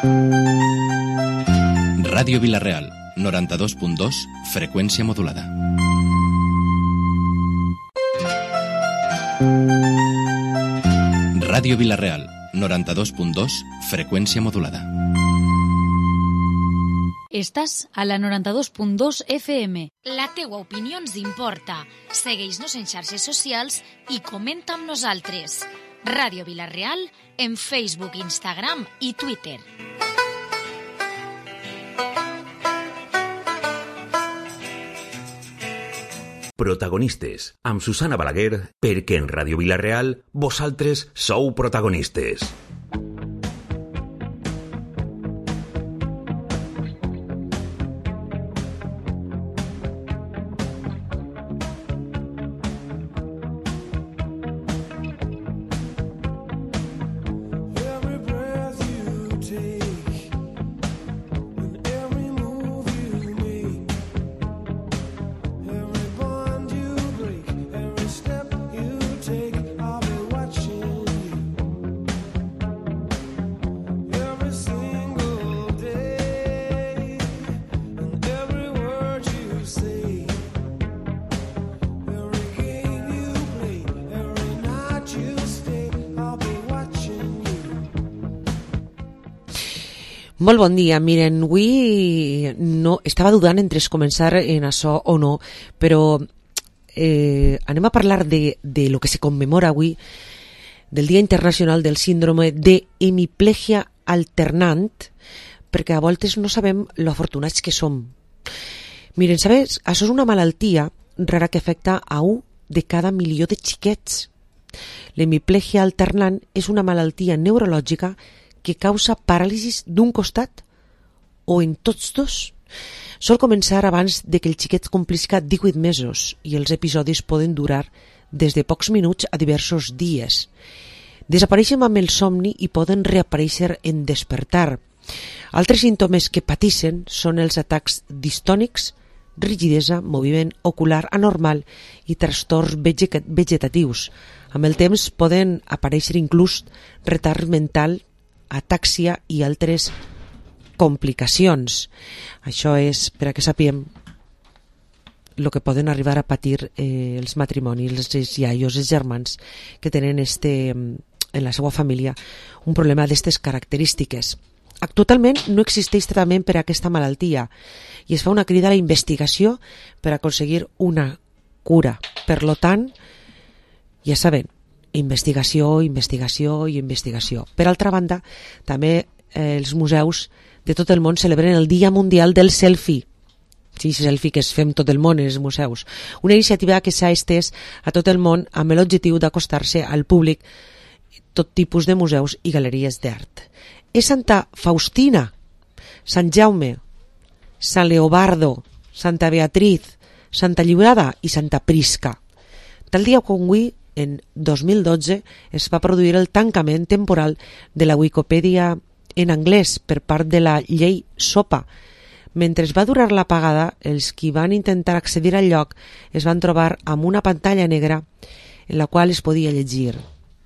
Ràdio Vila-real, 92.2, freqüència modulada. Ràdio Vila-real, 92.2, freqüència modulada. Estàs a la 92.2 FM. La teua opinió ens importa. Segueix-nos en xarxes socials i comenta amb nosaltres. Ràdio Vila-real en Facebook, Instagram i Twitter. Protagonistes, amb Susana Balaguer, perquè en Ràdio Vila-real vosaltres sou protagonistes. Molt bon dia. Miren, avui no, estava dudant entre començar en això o no, però anem a parlar de lo que se commemora avui, del Dia Internacional del Síndrome d'Hemiplegia Alternant, perquè a voltes no sabem lo afortunats que som. Miren, sabes, això és una malaltia rara que afecta a 1 de cada milió de xiquets. L'hemiplegia alternant és una malaltia neurològica que causa paràlisis d'un costat o en tots dos. Sol començar abans de que el xiquet complisca 18 mesos i els episodis poden durar des de pocs minuts a diversos dies. Desapareixen amb el somni i poden reaparèixer en despertar. Altres símptomes que pateixen són els atacs distònics, rigidesa, moviment ocular anormal i trastorns vegetatius. Amb el temps poden aparèixer inclús retard mental, atàxia i altres complicacions. Això és per a que sapiem el que poden arribar a patir els matrimonis, els iaios, els germans que tenen en la seva família un problema d'aquestes característiques. Actualment no existeix tractament per a aquesta malaltia i es fa una crida a la investigació per aconseguir una cura. Per lo tant, ja sabem, investigació, investigació i investigació. Per altra banda, també els museus de tot el món celebren el Dia Mundial del Selfie. Sí, selfie que es fem tot el món en els museus. Una iniciativa que s'ha estès a tot el món amb l'objectiu d'acostar-se al públic tot tipus de museus i galeries d'art. És Santa Faustina, Sant Jaume, Sant Leobardo, Santa Beatriz, Santa Lliurada i Santa Prisca. Tal dia com avui, en 2012, es va produir el tancament temporal de la Wikipedia en anglès per part de la llei SOPA. Mentre es va durar l'apagada, els qui van intentar accedir al lloc es van trobar amb una pantalla negra en la qual es podia llegir: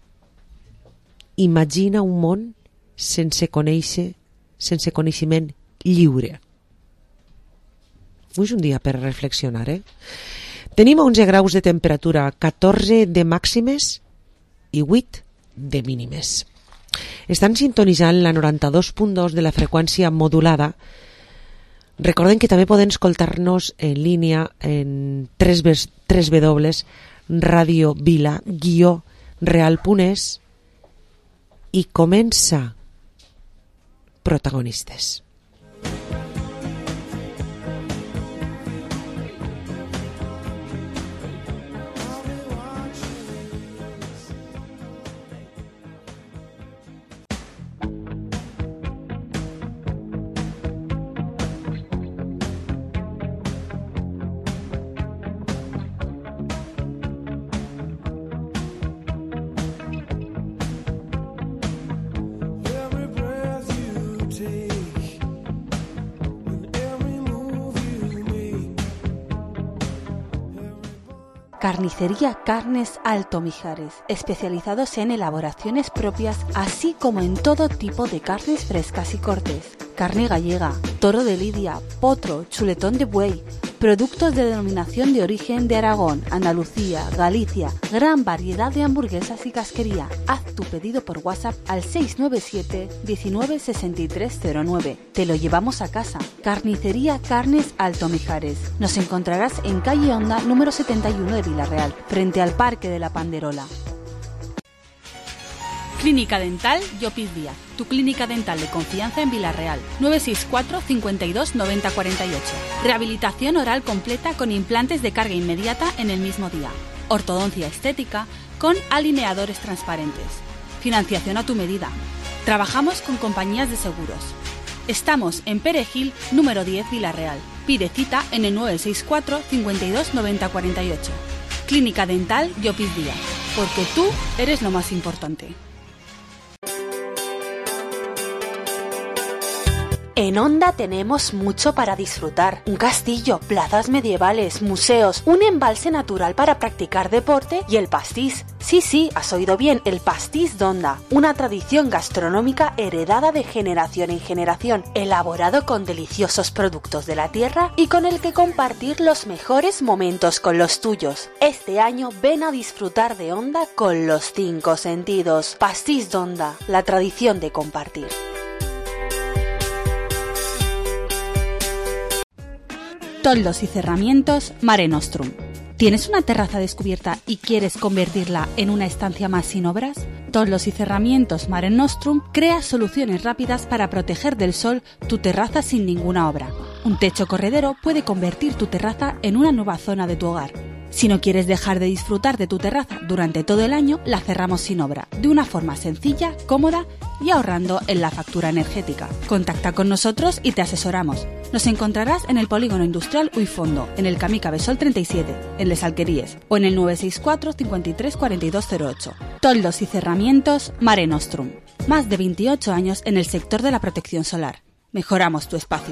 imagina un món sense coneixement lliure. Avui és un dia per reflexionar, Tenim 11 graus de temperatura, 14 de màximes i 8 de mínimes. Estan sintonitzant la 92.2 de la freqüència modulada. Recorden que també poden escoltar-nos en línia en www.radiovila-real.es i comença Protagonistes. Every breath you take Carnicería Carnes Alto Mijares, especializados en elaboraciones propias, así como en todo tipo de carnes frescas y cortes. Carne gallega, toro de lidia, potro, chuletón de buey, productos de denominación de origen de Aragón, Andalucía, Galicia, gran variedad de hamburguesas y casquería. Haz tu pedido por WhatsApp al 697 19 6309. Te lo llevamos a casa. Carnicería Carnes Alto Mijares. Nos encontrarás en calle Honda número 71 de Vilarreal, frente al Parque de la Panderola. Clínica Dental Llopis Díaz, tu clínica dental de confianza en Vilarreal. 964 52 90 48. Rehabilitación oral completa con implantes de carga inmediata en el mismo día. Ortodoncia estética con alineadores transparentes. Financiación a tu medida. Trabajamos con compañías de seguros. Estamos en Perejil, número 10, Vilarreal. Pide cita en el 964 52 90 48. Clínica Dental Llopis Díaz, porque tú eres lo más importante. En Onda tenemos mucho para disfrutar. Un castillo, plazas medievales, museos, un embalse natural para practicar deporte y el pastís. Sí, has oído bien, el pastís d'Onda. Una tradición gastronómica heredada de generación en generación, elaborado con deliciosos productos de la tierra y con el que compartir los mejores momentos con los tuyos. Este año ven a disfrutar de Onda con los 5 sentidos. Pastís d'Onda, la tradición de compartir. Toldos y cerramientos Mare Nostrum. ¿Tienes una terraza descubierta y quieres convertirla en una estancia más sin obras? Toldos y cerramientos Mare Nostrum crea soluciones rápidas para proteger del sol tu terraza sin ninguna obra. Un techo corredero puede convertir tu terraza en una nueva zona de tu hogar. Si no quieres dejar de disfrutar de tu terraza durante todo el año, la cerramos sin obra, de una forma sencilla, cómoda y ahorrando en la factura energética. Contacta con nosotros y te asesoramos. Nos encontrarás en el Polígono Industrial Uifondo, en el Camí Cabesol 37, en Les Alqueríes, o en el 964 53 4208. Toldos y cerramientos Mare Nostrum. Más de 28 años en el sector de la protección solar. Mejoramos tu espacio.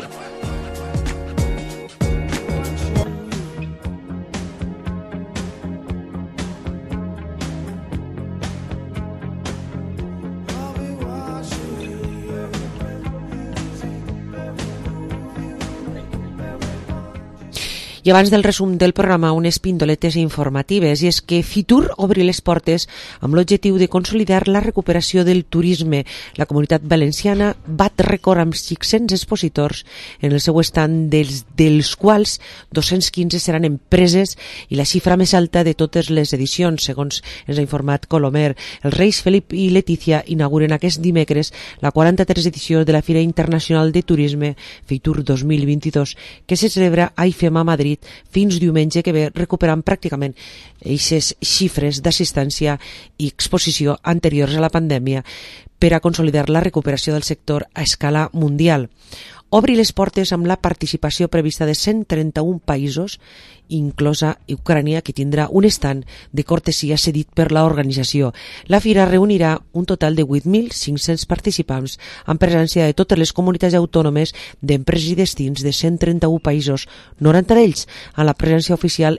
I abans del resum del programa, unes pindoletes informatives, i és que Fitur obri les portes amb l'objectiu de consolidar la recuperació del turisme. La Comunitat Valenciana bat rècord amb 600 expositors en el seu estand, dels quals 215 seran empreses i la xifra més alta de totes les edicions, segons ens ha informat Colomer. Els reis Felip i Letícia inauguren aquest dimecres la 43 edició de la Fira Internacional de Turisme Fitur 2022, que se celebra a IFEMA Madrid fins diumenge que ve, recuperant pràcticament aquestes xifres d'assistència i exposició anteriors a la pandèmia per a consolidar la recuperació del sector a escala mundial. Obri les portes amb la participació prevista de 131 països, inclosa Ucrània, que tindrà un estand de cortesia cedit per l'organització. La fira reunirà un total de 8.500 participants amb presència de totes les comunitats autònomes, d'empreses i destins de 131 països, 90 d'ells amb la presència oficial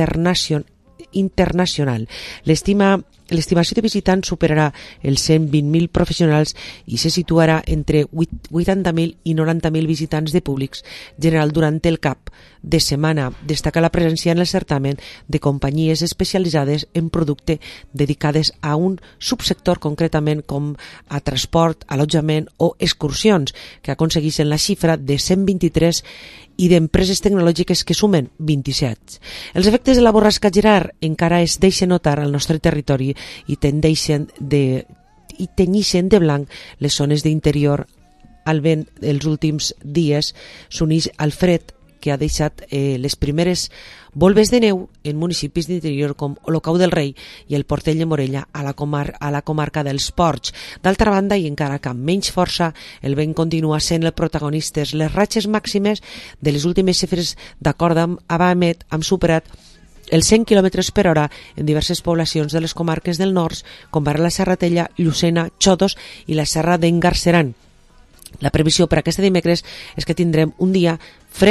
internacional. L'estimació de visitants superarà els 120.000 professionals i se situarà entre 80.000 i 90.000 visitants de públics general durant el cap de setmana. Destaca la presència en el certamen de companyies especialitzades en producte dedicades a un subsector, concretament com a transport, allotjament o excursions, que aconsegueixen la xifra de 123 i d'empreses tecnològiques que sumen 27. Els efectes de la borrasca Gerard encara es deixen notar al nostre territori i tenyeixen de blanc les zones d'interior. Al vent els últims dies s'uneix al fred, que ha deixat les primeres volves de neu en municipis d'interior com Olocau del Rei i el Portell de Morella a la comarca dels Ports. D'altra banda, i encara que amb menys força, el vent continua sent el protagonista. Les ratxes màximes de les últimes xifres d'acord amb Abamet han superat els 100 km per hora en diverses poblacions de les comarques del nord, com ara la Serratella, Llucena, Xodos i la Serra d'en Garceran. La previsió per aquest dimecres és que tindrem un dia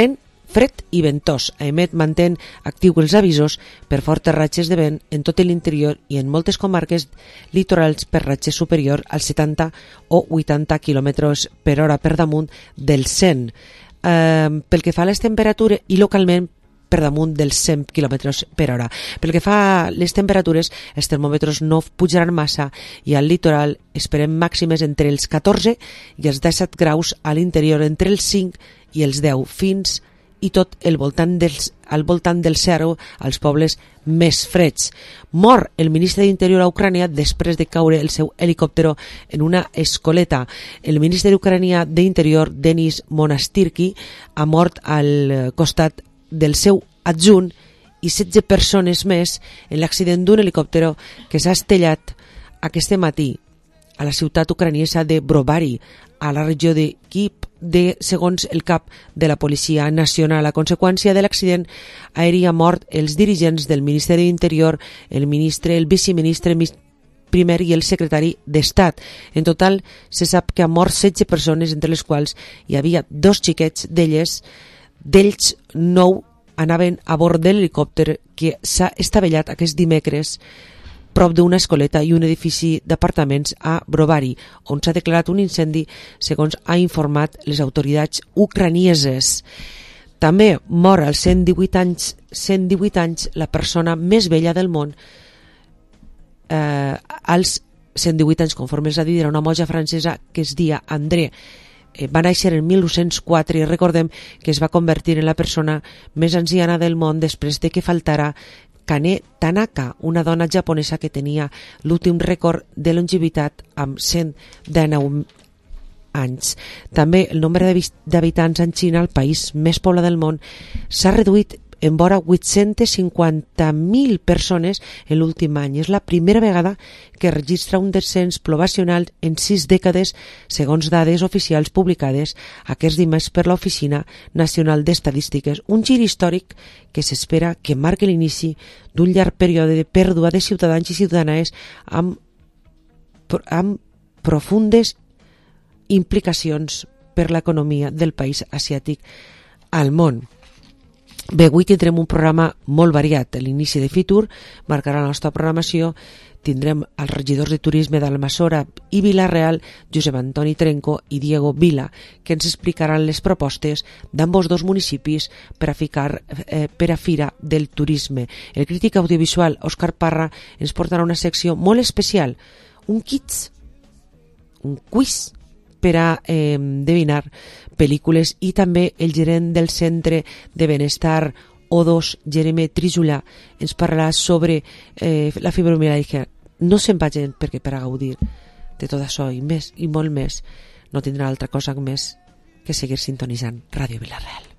fred i ventós. AEMET mantén actiu els avisos per fortes ratxes de vent en tot l'interior i en moltes comarques litorals per ratxes superior als 70 o 80 km per hora per damunt del 100. Pel que fa a les temperatures i localment per damunt dels 100 km per hora. Pel que fa a les temperatures, els termòmetres no pujaran massa i al litoral esperem màximes entre els 14 i els 17 graus, a l'interior entre els 5 i els 10, fins i tot al voltant del 0 als pobles més freds. Mor el ministre d'Interior a Ucrània després de caure el seu helicòptero en una escoleta. El ministre d'Ucrània d'Interior, Denis Monastirki, ha mort al costat del seu adjunt i 16 persones més en l'accident d'un helicòptero que s'ha estellat aquest matí a la ciutat ucraniesa de Brovary, a la regió de Kyiv, segons el cap de la Policia Nacional. A conseqüència de l'accident aeri ha mort els dirigents del Ministeri d'Interior, el ministre, el viceministre primer i el secretari d'Estat. En total se sap que ha mort 16 persones, entre les quals hi havia 2 xiquets, d'ells 9 anaven a bord de l'helicòpter que s'ha estavellat aquest dimecres prop d'una escoleta i un edifici d'apartaments a Brovary, on s'ha declarat un incendi, segons ha informat les autoritats ucranieses. També mor als 118 anys la persona més vella del món. Als 118 anys, conforme s'ha dit, era una monja francesa que es deia André. Va néixer en 1904 i recordem que es va convertir en la persona més anciana del món després de que faltara Kane Tanaka, una dona japonesa que tenia l'últim rècord de longevitat amb 119 anys. També el nombre d'habitants en Xina, el país més poblat del món, s'ha reduït en vora 850.000 persones en l'últim any. És la primera vegada que registra un descens poblacional en 6 dècades, segons dades oficials publicades aquest dimarts per l'Oficina Nacional d'Estadístiques. Un gir històric que s'espera que marqui l'inici d'un llarg període de pèrdua de ciutadans i ciutadanes amb profundes implicacions per l'economia del país asiàtic al món. Bé, avui tindrem un programa molt variat. A l'inici de Fitur marcarà la nostra programació. Tindrem els regidors de turisme d'Almassora i Vila-real, Josep Antoni Trenco i Diego Vila, que ens explicaran les propostes d'ambos dos municipis per a Fira del Turisme. El crític audiovisual Òscar Parra ens portarà una secció molt especial, un quiz per a endevinar pel·lícules, i també el gerent del Centre de Benestar O2, Jeremy Trijullà, ens parlarà sobre la fibromialgia. No se'n vagin, perquè per a gaudir de tot això i més i molt més no tindrà altra cosa més que seguir sintonitzant Ràdio Vila-real.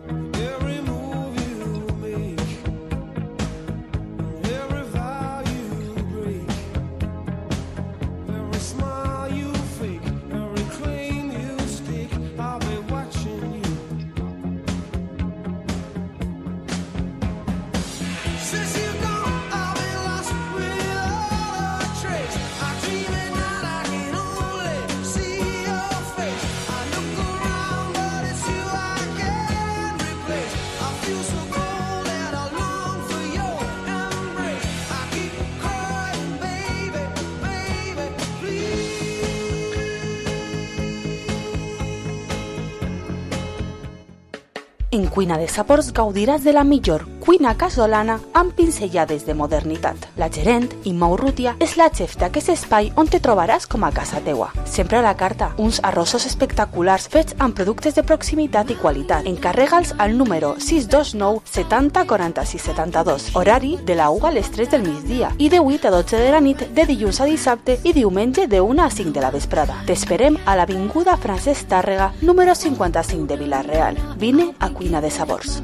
En Cuina de Sabors gaudiràs de la millor cuina casolana amb pinzellades de modernitat. La gerent, Imma Urrutia, és la xef d'aquest espai on te trobaràs com a casa teua. Sempre a la carta, uns arrossos espectaculars fets amb productes de proximitat i qualitat. Encarrega'ls al número 629 70 46 72. Horari de la 1 a les 3 del migdia i de 8 a 12 de la nit de dilluns a dissabte i diumenge de 1 a 5 de la vesprada. T'esperem a l'Avinguda Francesc Tàrrega, número 55 de Vila-real. Vine a Cuina de Sabors.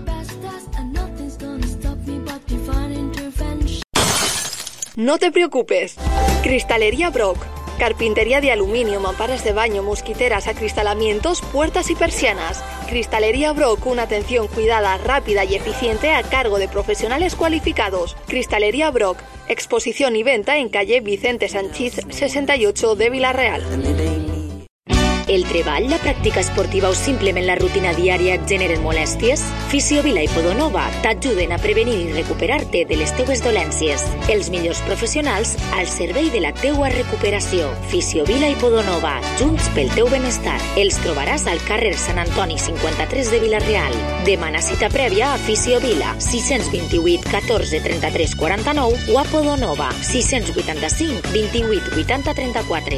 No te preocupes. Cristalería Brock. Carpintería de aluminio, mamparas de baño, mosquiteras, acristalamientos, puertas y persianas. Cristalería Brock, una atención cuidada, rápida y eficiente a cargo de profesionales cualificados. Cristalería Brock, exposición y venta en calle Vicente Sanchís 68 de Vila-real. El treball, la pràctica esportiva o simplement la rutina diària et generen molèsties? Fisiovila i Podonova t'ajuden a prevenir i recuperar-te de les teues dolències. Els millors professionals al servei de la teua recuperació. Fisiovila i Podonova, junts pel teu benestar. Els trobaràs al carrer Sant Antoni 53 de Vila-real. Demana cita prèvia a Fisiovila 628 14 33 49 o a Podonova 685 28 80 34.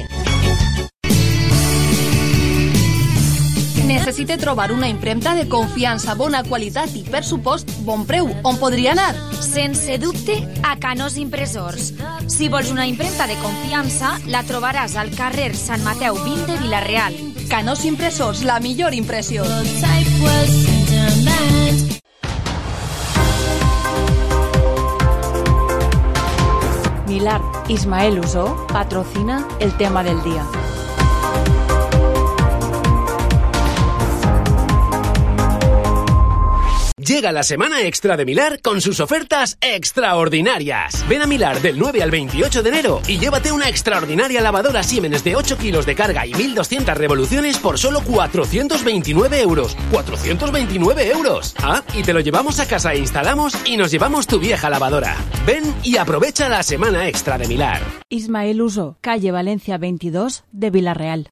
Necessite trobar una impremta de confiança, bona qualitat i, per supost, bon preu. On podria anar? Sense dubte, a Canós Impressors. Si vols una impremta de confiança, la trobaràs al carrer Sant Mateu 20 de Vila-real. Canós Impressors, la millor impressió. Milar Ismael Usó patrocina el tema del día. Llega la semana extra de Milar con sus ofertas extraordinarias. Ven a Milar del 9 al 28 de enero y llévate una extraordinaria lavadora Siemens de 8 kilos de carga y 1.200 revoluciones por solo 429 euros. ¡429 euros! Ah, y te lo llevamos a casa e instalamos y nos llevamos tu vieja lavadora. Ven y aprovecha la semana extra de Milar. Ismael Usó, calle Valencia 22 de Vila-real.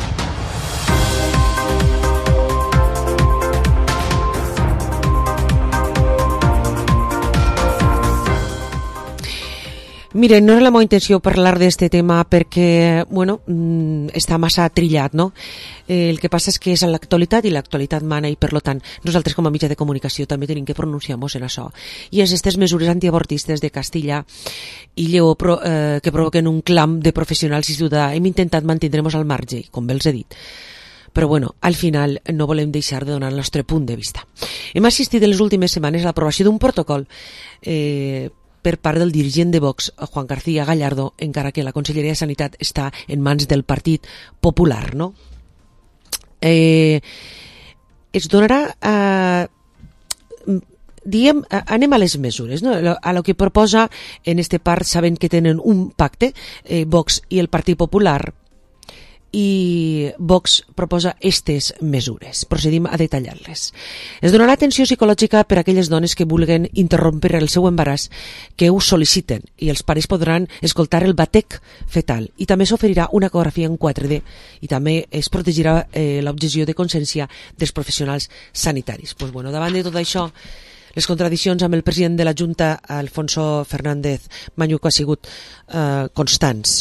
Miren, no era la meva intenció parlar d'este tema perquè, bueno, està massa trillat, no? El que passa és que és a l'actualitat i l'actualitat mana i, per tant, nosaltres com a mitjà de comunicació també tenim que pronunciar-nos en això. I és aquestes mesures antiavortistes de Castilla i Lleó que provoquen un clam de professionals i ciutadà. Hem intentat mantindre-nos al marge, com bé els he dit. Però bueno, al final no volem deixar de donar el nostre punt de vista. Hem assistit en les últimes setmanes a l'aprovació d'un protocol per part del dirigent de Vox, Juan García Gallardo, encara que la Conselleria de Sanitat està en mans del Partit Popular, no? Es donarà... anem a les mesures, no? A lo que proposa en este part, saben que tenen un pacte, Vox i el Partit Popular, i Vox proposa aquestes mesures. Procedim a detallar-les. Es donarà atenció psicològica per a aquelles dones que vulguen interrompre el seu embaràs, que ho sol·liciten, i els pares podran escoltar el batec fetal, i també s'oferirà una ecografia en 4D, i també es protegirà l'objecció de consciència dels professionals sanitaris. Pues bueno, davant de tot això, les contradiccions amb el president de la Junta, Alfonso Fernández Mañuco, ha sigut constants.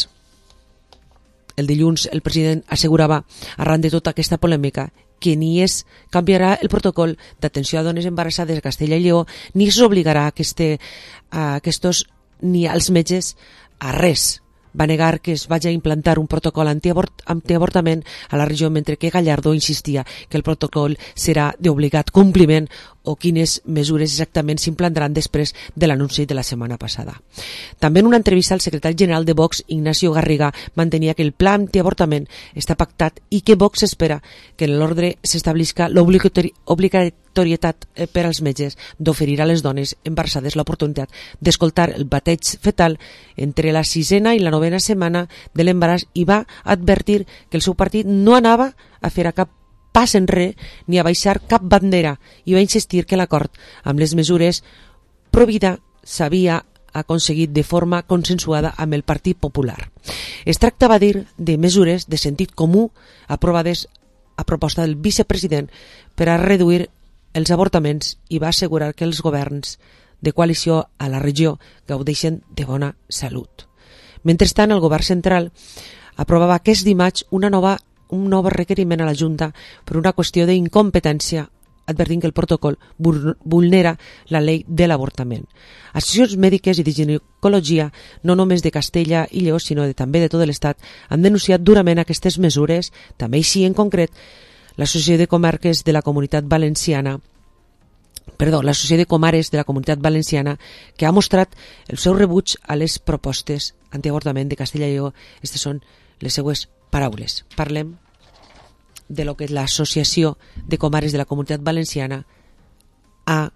El dilluns el president assegurava, arran de tota aquesta polèmica, que ni es canviarà el protocol d'atenció a dones embarassades a Castella i Lleó, ni s'obligarà a aquests ni als metges a res. Va negar que es vagi a implantar un protocol antiavortament a la regió, mentre que Gallardo insistia que el protocol serà d'obligat compliment o quines mesures exactament s'implantaran després de l'anunci de la setmana passada. També en una entrevista el secretari general de Vox, Ignacio Garriga, mantenia que el pla antiavortament està pactat i que Vox espera que en l'ordre s'establisca l'obligatorietat per als metges d'oferir a les dones embarassades l'oportunitat d'escoltar el bateig fetal entre la 6ª i la 9ª setmana de l'embaràs, i va advertir que el seu partit no anava a fer cap pas enrere ni a baixar cap bandera, i va insistir que l'acord amb les mesures Provida s'havia aconseguit de forma consensuada amb el Partit Popular. Es tracta, va dir, de mesures de sentit comú aprovades a proposta del vicepresident per a reduir els avortaments, i va assegurar que els governs de coalició a la regió gaudeixen de bona salut. Mentrestant, el govern central aprovava aquest dimarts un nou requeriment a la Junta per una qüestió d'incompetència, advertint que el protocol vulnera la llei de l'avortament. Associacions mèdiques i de ginecologia, no només de Castella i Lleó, sinó també de tot l'Estat, han denunciat durament aquestes mesures. També així, en concret, l'Associació de Comarques de la Comunitat Valenciana, l'Associació de Comares de la Comunitat Valenciana, que ha mostrat el seu rebuig a les propostes antiavortament de Castella i Lleó. Aquestes són les seues paraules. Parlem de lo que l'Associació de Comares de la Comunitat Valenciana ha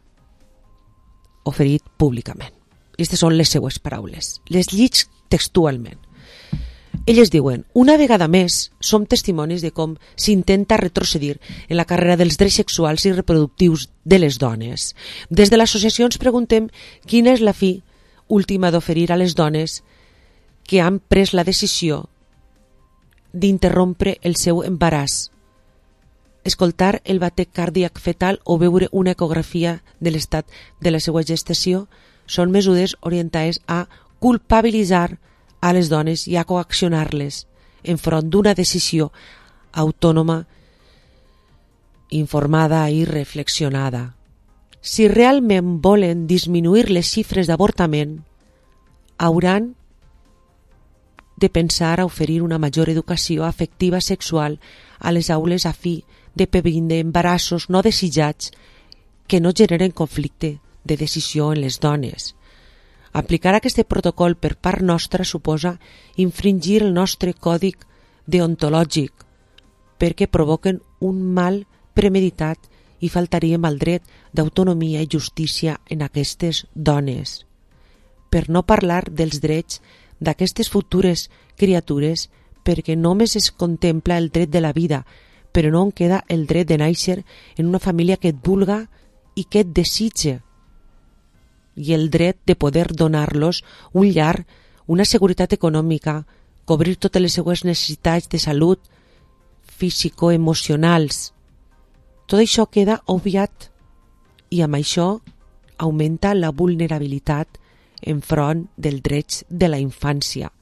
oferit públicament. Aquestes són les seues paraules. Les llits textualment. Elles diuen, una vegada més som testimonis de com s'intenta retrocedir en la carrera dels drets sexuals i reproductius de les dones. Des de l'associació ens preguntem quina és la fi última d'oferir a les dones que han pres la decisió d'interrompre el seu embaràs, escoltar el batec cardíac fetal o veure una ecografia de l'estat de la seva gestació són mesures orientades a culpabilitzar a les dones i a coaccionar-les enfront d'una decisió autònoma, informada i reflexionada. Si realment volen disminuir les xifres d'avortament, hauran de pensar a oferir una major educació afectiva sexual a les aules a fi de prevenir embarassos no desitjats que no generen conflicte de decisió en les dones. Aplicar aquest protocol per part nostra suposa infringir el nostre codi deontològic perquè provoquen un mal premeditat i faltaríem al dret d'autonomia i justícia en aquestes dones. Per no parlar dels drets d'aquestes futures criatures perquè només es contempla el dret de la vida, però no en queda el dret de néixer en una família que et vulga i que et desitge, i el dret de poder donar-los un llar, una seguretat econòmica, cobrir totes les seues necessitats de salut físico-emocionals. Tot això queda obviat i amb això augmenta la vulnerabilitat enfront dels drets de la infància.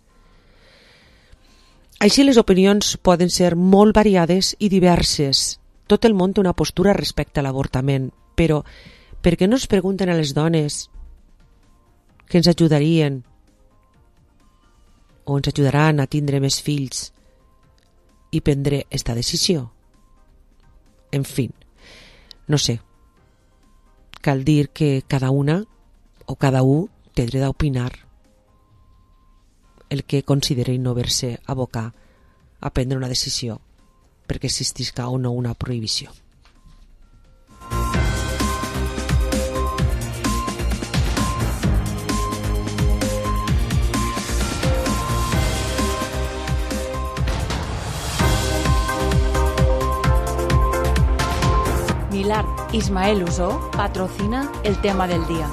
Així les opinions poden ser molt variades i diverses. Tot el món té una postura respecte a l'avortament, però per què no es pregunten a les dones que ens ajudarien o ens ajudaran a tindre més fills i prendre esta decisió? En fi, no sé. Cal dir que cada una o cada un té dret a opinar el que consideri no haver-se abocar a prendre una decisió perquè existisca o no una prohibició. Milar Ismael Usó patrocina el tema del día.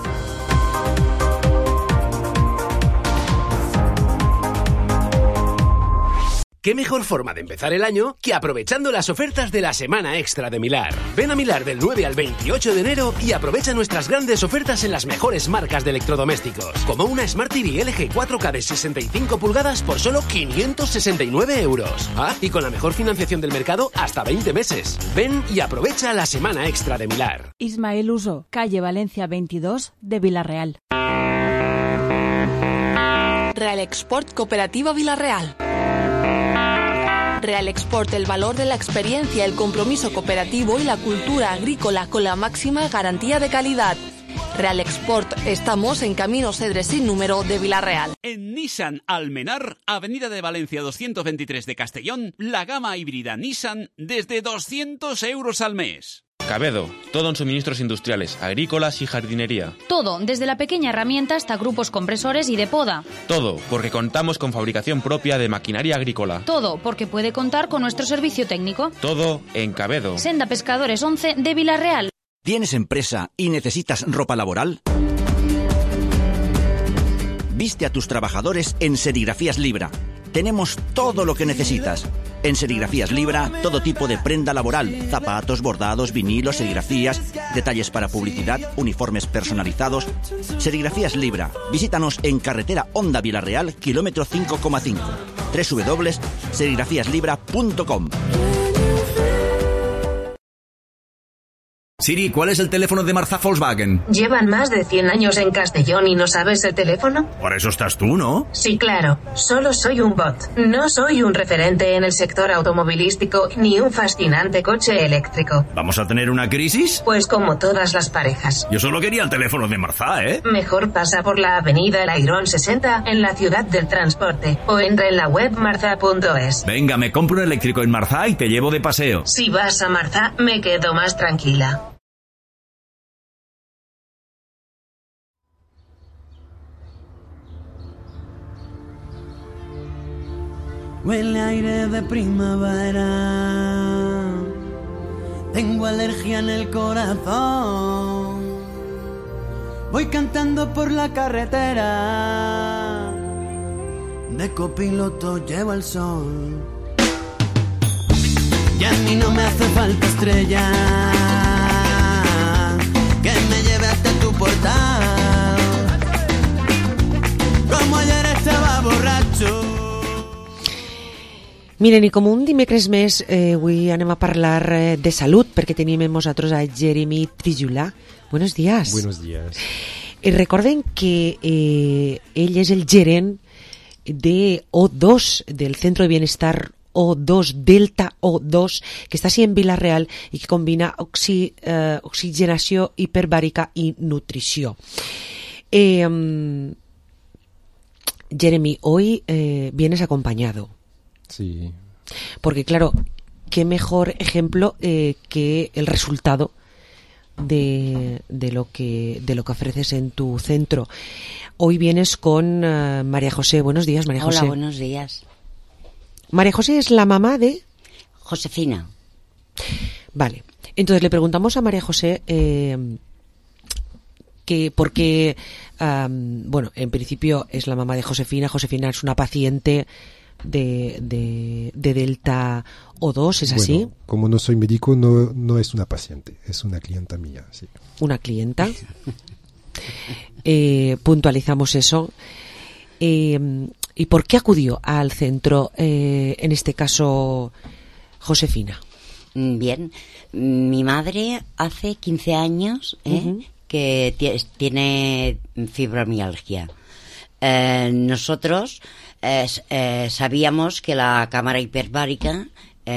¿Qué mejor forma de empezar el año que aprovechando las ofertas de la semana extra de Milar? Ven a Milar del 9 al 28 de enero y aprovecha nuestras grandes ofertas en las mejores marcas de electrodomésticos, como una Smart TV LG 4K de 65 pulgadas por solo 569 euros. Ah, y con la mejor financiación del mercado hasta 20 meses. Ven y aprovecha la semana extra de Milar. Ismael Usó, calle Valencia 22 de Villarreal. Real Export Cooperativa Villarreal. Real Export, el valor de la experiencia, el compromiso cooperativo y la cultura agrícola con la máxima garantía de calidad. Real Export, estamos en Camino Cedre sin número de Villarreal. En Nissan Almenar, Avenida de Valencia 223 de Castellón, la gama híbrida Nissan desde 200 euros al mes. Cabedo, todo en suministros industriales, agrícolas y jardinería. Todo, desde la pequeña herramienta hasta grupos compresores y de poda. Todo, porque contamos con fabricación propia de maquinaria agrícola. Todo, porque puede contar con nuestro servicio técnico. Todo en Cabedo. Senda Pescadores 11 de Villarreal. ¿Tienes empresa y necesitas ropa laboral? Viste a tus trabajadores en Serigrafías Libra. Tenemos todo lo que necesitas. En Serigrafías Libra, todo tipo de prenda laboral, zapatos, bordados, vinilos, serigrafías, detalles para publicidad, uniformes personalizados. Serigrafías Libra. Visítanos en carretera Honda Villarreal, kilómetro 5,5. www.serigrafíaslibra.com. Siri, ¿cuál es el teléfono de Marza Volkswagen? ¿Llevan más de 100 años en Castellón y no sabes el teléfono? Por eso estás tú, ¿no? Sí, claro. Solo soy un bot. No soy un referente en el sector automovilístico ni un fascinante coche eléctrico. ¿Vamos a tener una crisis? Pues como todas las parejas. Yo solo quería el teléfono de Marza, ¿eh? Mejor pasa por la avenida El Airón 60 en la ciudad del transporte o entra en la web marza.es. Venga, me compro un eléctrico en Marza y te llevo de paseo. Si vas a Marza, me quedo más tranquila. huele aire de primavera. Tengo alergia en el corazón. Voy cantando por la carretera. De copiloto llevo el sol. Y a mí no me hace falta estrella que me lleve hasta tu portal. Como ayer estaba borracho. Miren, i com un dimecres més, avui anem a parlar de salut, perquè tenim amb nosaltres a Jeremy Trijula. Buenos días. Buenos días. Recorden que ell és el gerent de O2, del Centro de Bienestar O2, Delta O2, que està així en Vila-real i que combina oxigenació hiperbàrica i nutrició. Jeremy, hoy vienes acompañado. Sí. Porque claro, qué mejor ejemplo que el resultado de lo que ofreces en tu centro. Hoy vienes con María José. Buenos días, María José. Hola, buenos días. María José es la mamá de Josefina. Vale. Entonces le preguntamos a María José que porque bueno, en principio es la mamá de Josefina. Josefina es una paciente de Delta O2, ¿es así? Bueno, como no soy médico, no es una paciente, es una clienta mía, sí. Una clienta. Puntualizamos eso. ¿Y por qué acudió al centro, en este caso, Josefina? Bien, mi madre hace 15 años que tiene fibromialgia. Nosotros sabíamos que la cámara hiperbárica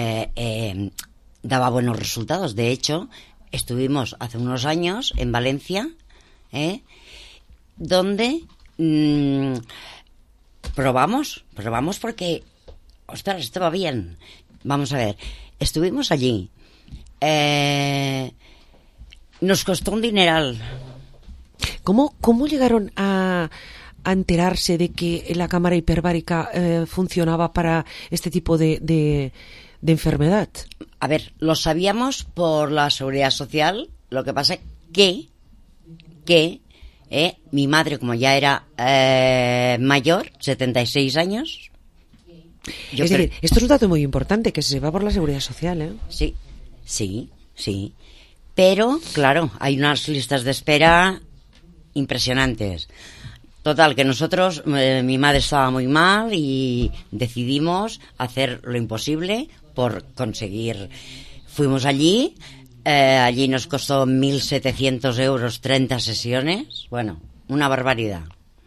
daba buenos resultados. De hecho, estuvimos hace unos años en Valencia, donde probamos porque, ostras, esto va bien. Vamos a ver, estuvimos allí. Nos costó un dineral. ¿Cómo llegaron a enterarse de que la cámara hiperbárica funcionaba para este tipo de enfermedad? A ver, lo sabíamos por la Seguridad Social. Lo que pasa que mi madre, como ya era mayor, 76 años... Es decir, esto es un dato muy importante, que se va por la Seguridad Social, ¿eh? Sí. Pero, claro, hay unas listas de espera impresionantes. Total, que nosotros, mi madre estaba muy mal y decidimos hacer lo imposible por conseguir. Fuimos allí, allí nos costó 1.700 euros 30 sesiones. Bueno, una barbaridad.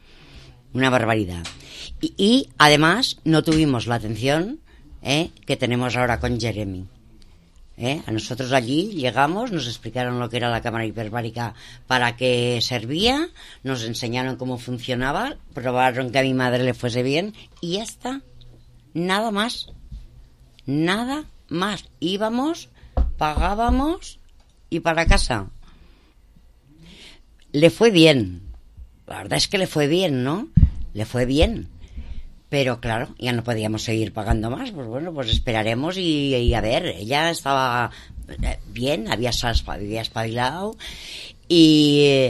Y además no tuvimos la atención que tenemos ahora con Jeremy. A nosotros allí llegamos, nos explicaron lo que era la cámara hiperbárica, para qué servía, nos enseñaron cómo funcionaba, probaron que a mi madre le fuese bien y ya está. Nada más. Íbamos, pagábamos y para casa. Le fue bien. La verdad es que le fue bien, ¿no? Le fue bien. Pero claro, ya no podíamos seguir pagando más. Pues bueno, pues esperaremos y a ver, ella estaba bien, había espabilado. Y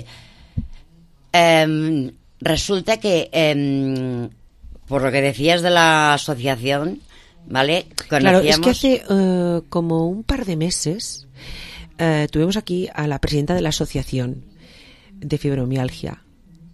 resulta que, por lo que decías de la asociación, ¿vale? Claro, es que hace como un par de meses tuvimos aquí a la presidenta de la asociación de fibromialgia.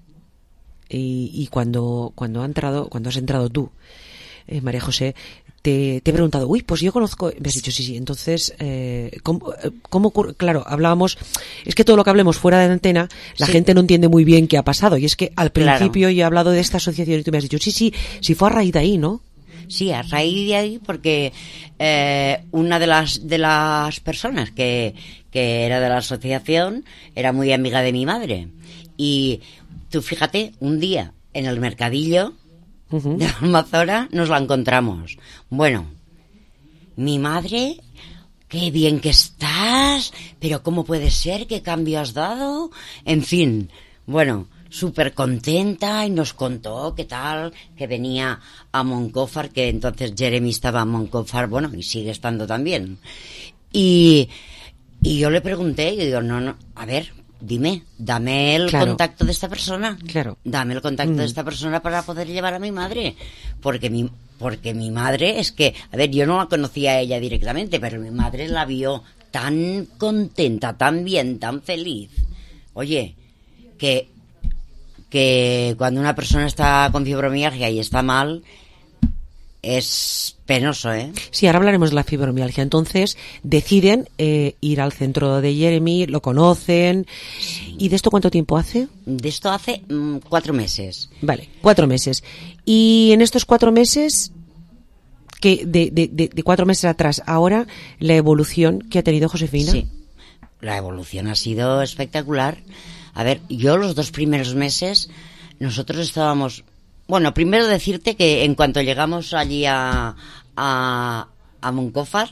Y cuando has entrado tú, María José, te he preguntado, pues yo conozco, me has dicho sí, entonces, ¿cómo ocurre? Claro, hablábamos, es que todo lo que hablemos fuera de la antena, la gente no entiende muy bien qué ha pasado, y es que al principio yo he hablado de esta asociación y tú me has dicho, sí, fue a raíz de ahí, ¿no? Sí, a raíz de ahí, porque una de las personas que era de la asociación era muy amiga de mi madre, y tú fíjate, un día en el mercadillo de Almazora nos la encontramos. Bueno, mi madre, qué bien que estás, pero ¿cómo puede ser? ¿Qué cambio has dado? En fin, bueno, súper contenta y nos contó qué tal, que venía a Moncófar, que entonces Jeremy estaba a Moncófar, bueno, y sigue estando también. Y yo le pregunté, y digo, no, a ver, dame el contacto de esta persona. Claro. Dame el contacto de esta persona para poder llevar a mi madre. Porque mi madre es que, a ver, yo no la conocía a ella directamente, pero mi madre la vio tan contenta, tan bien, tan feliz. Oye, que cuando una persona está con fibromialgia y está mal, es penoso, ¿eh? Sí, ahora hablaremos de la fibromialgia. Entonces, deciden ir al centro de Jeremy, lo conocen. Sí. ¿Y de esto cuánto tiempo hace? De esto hace 4 meses. Vale, 4 meses. Y en estos 4 meses, que de 4 meses atrás, ahora, la evolución que ha tenido Josefina. Sí, la evolución ha sido espectacular. A ver, yo los 2 primeros meses, nosotros estábamos... Bueno, primero decirte que en cuanto llegamos allí a Moncófar,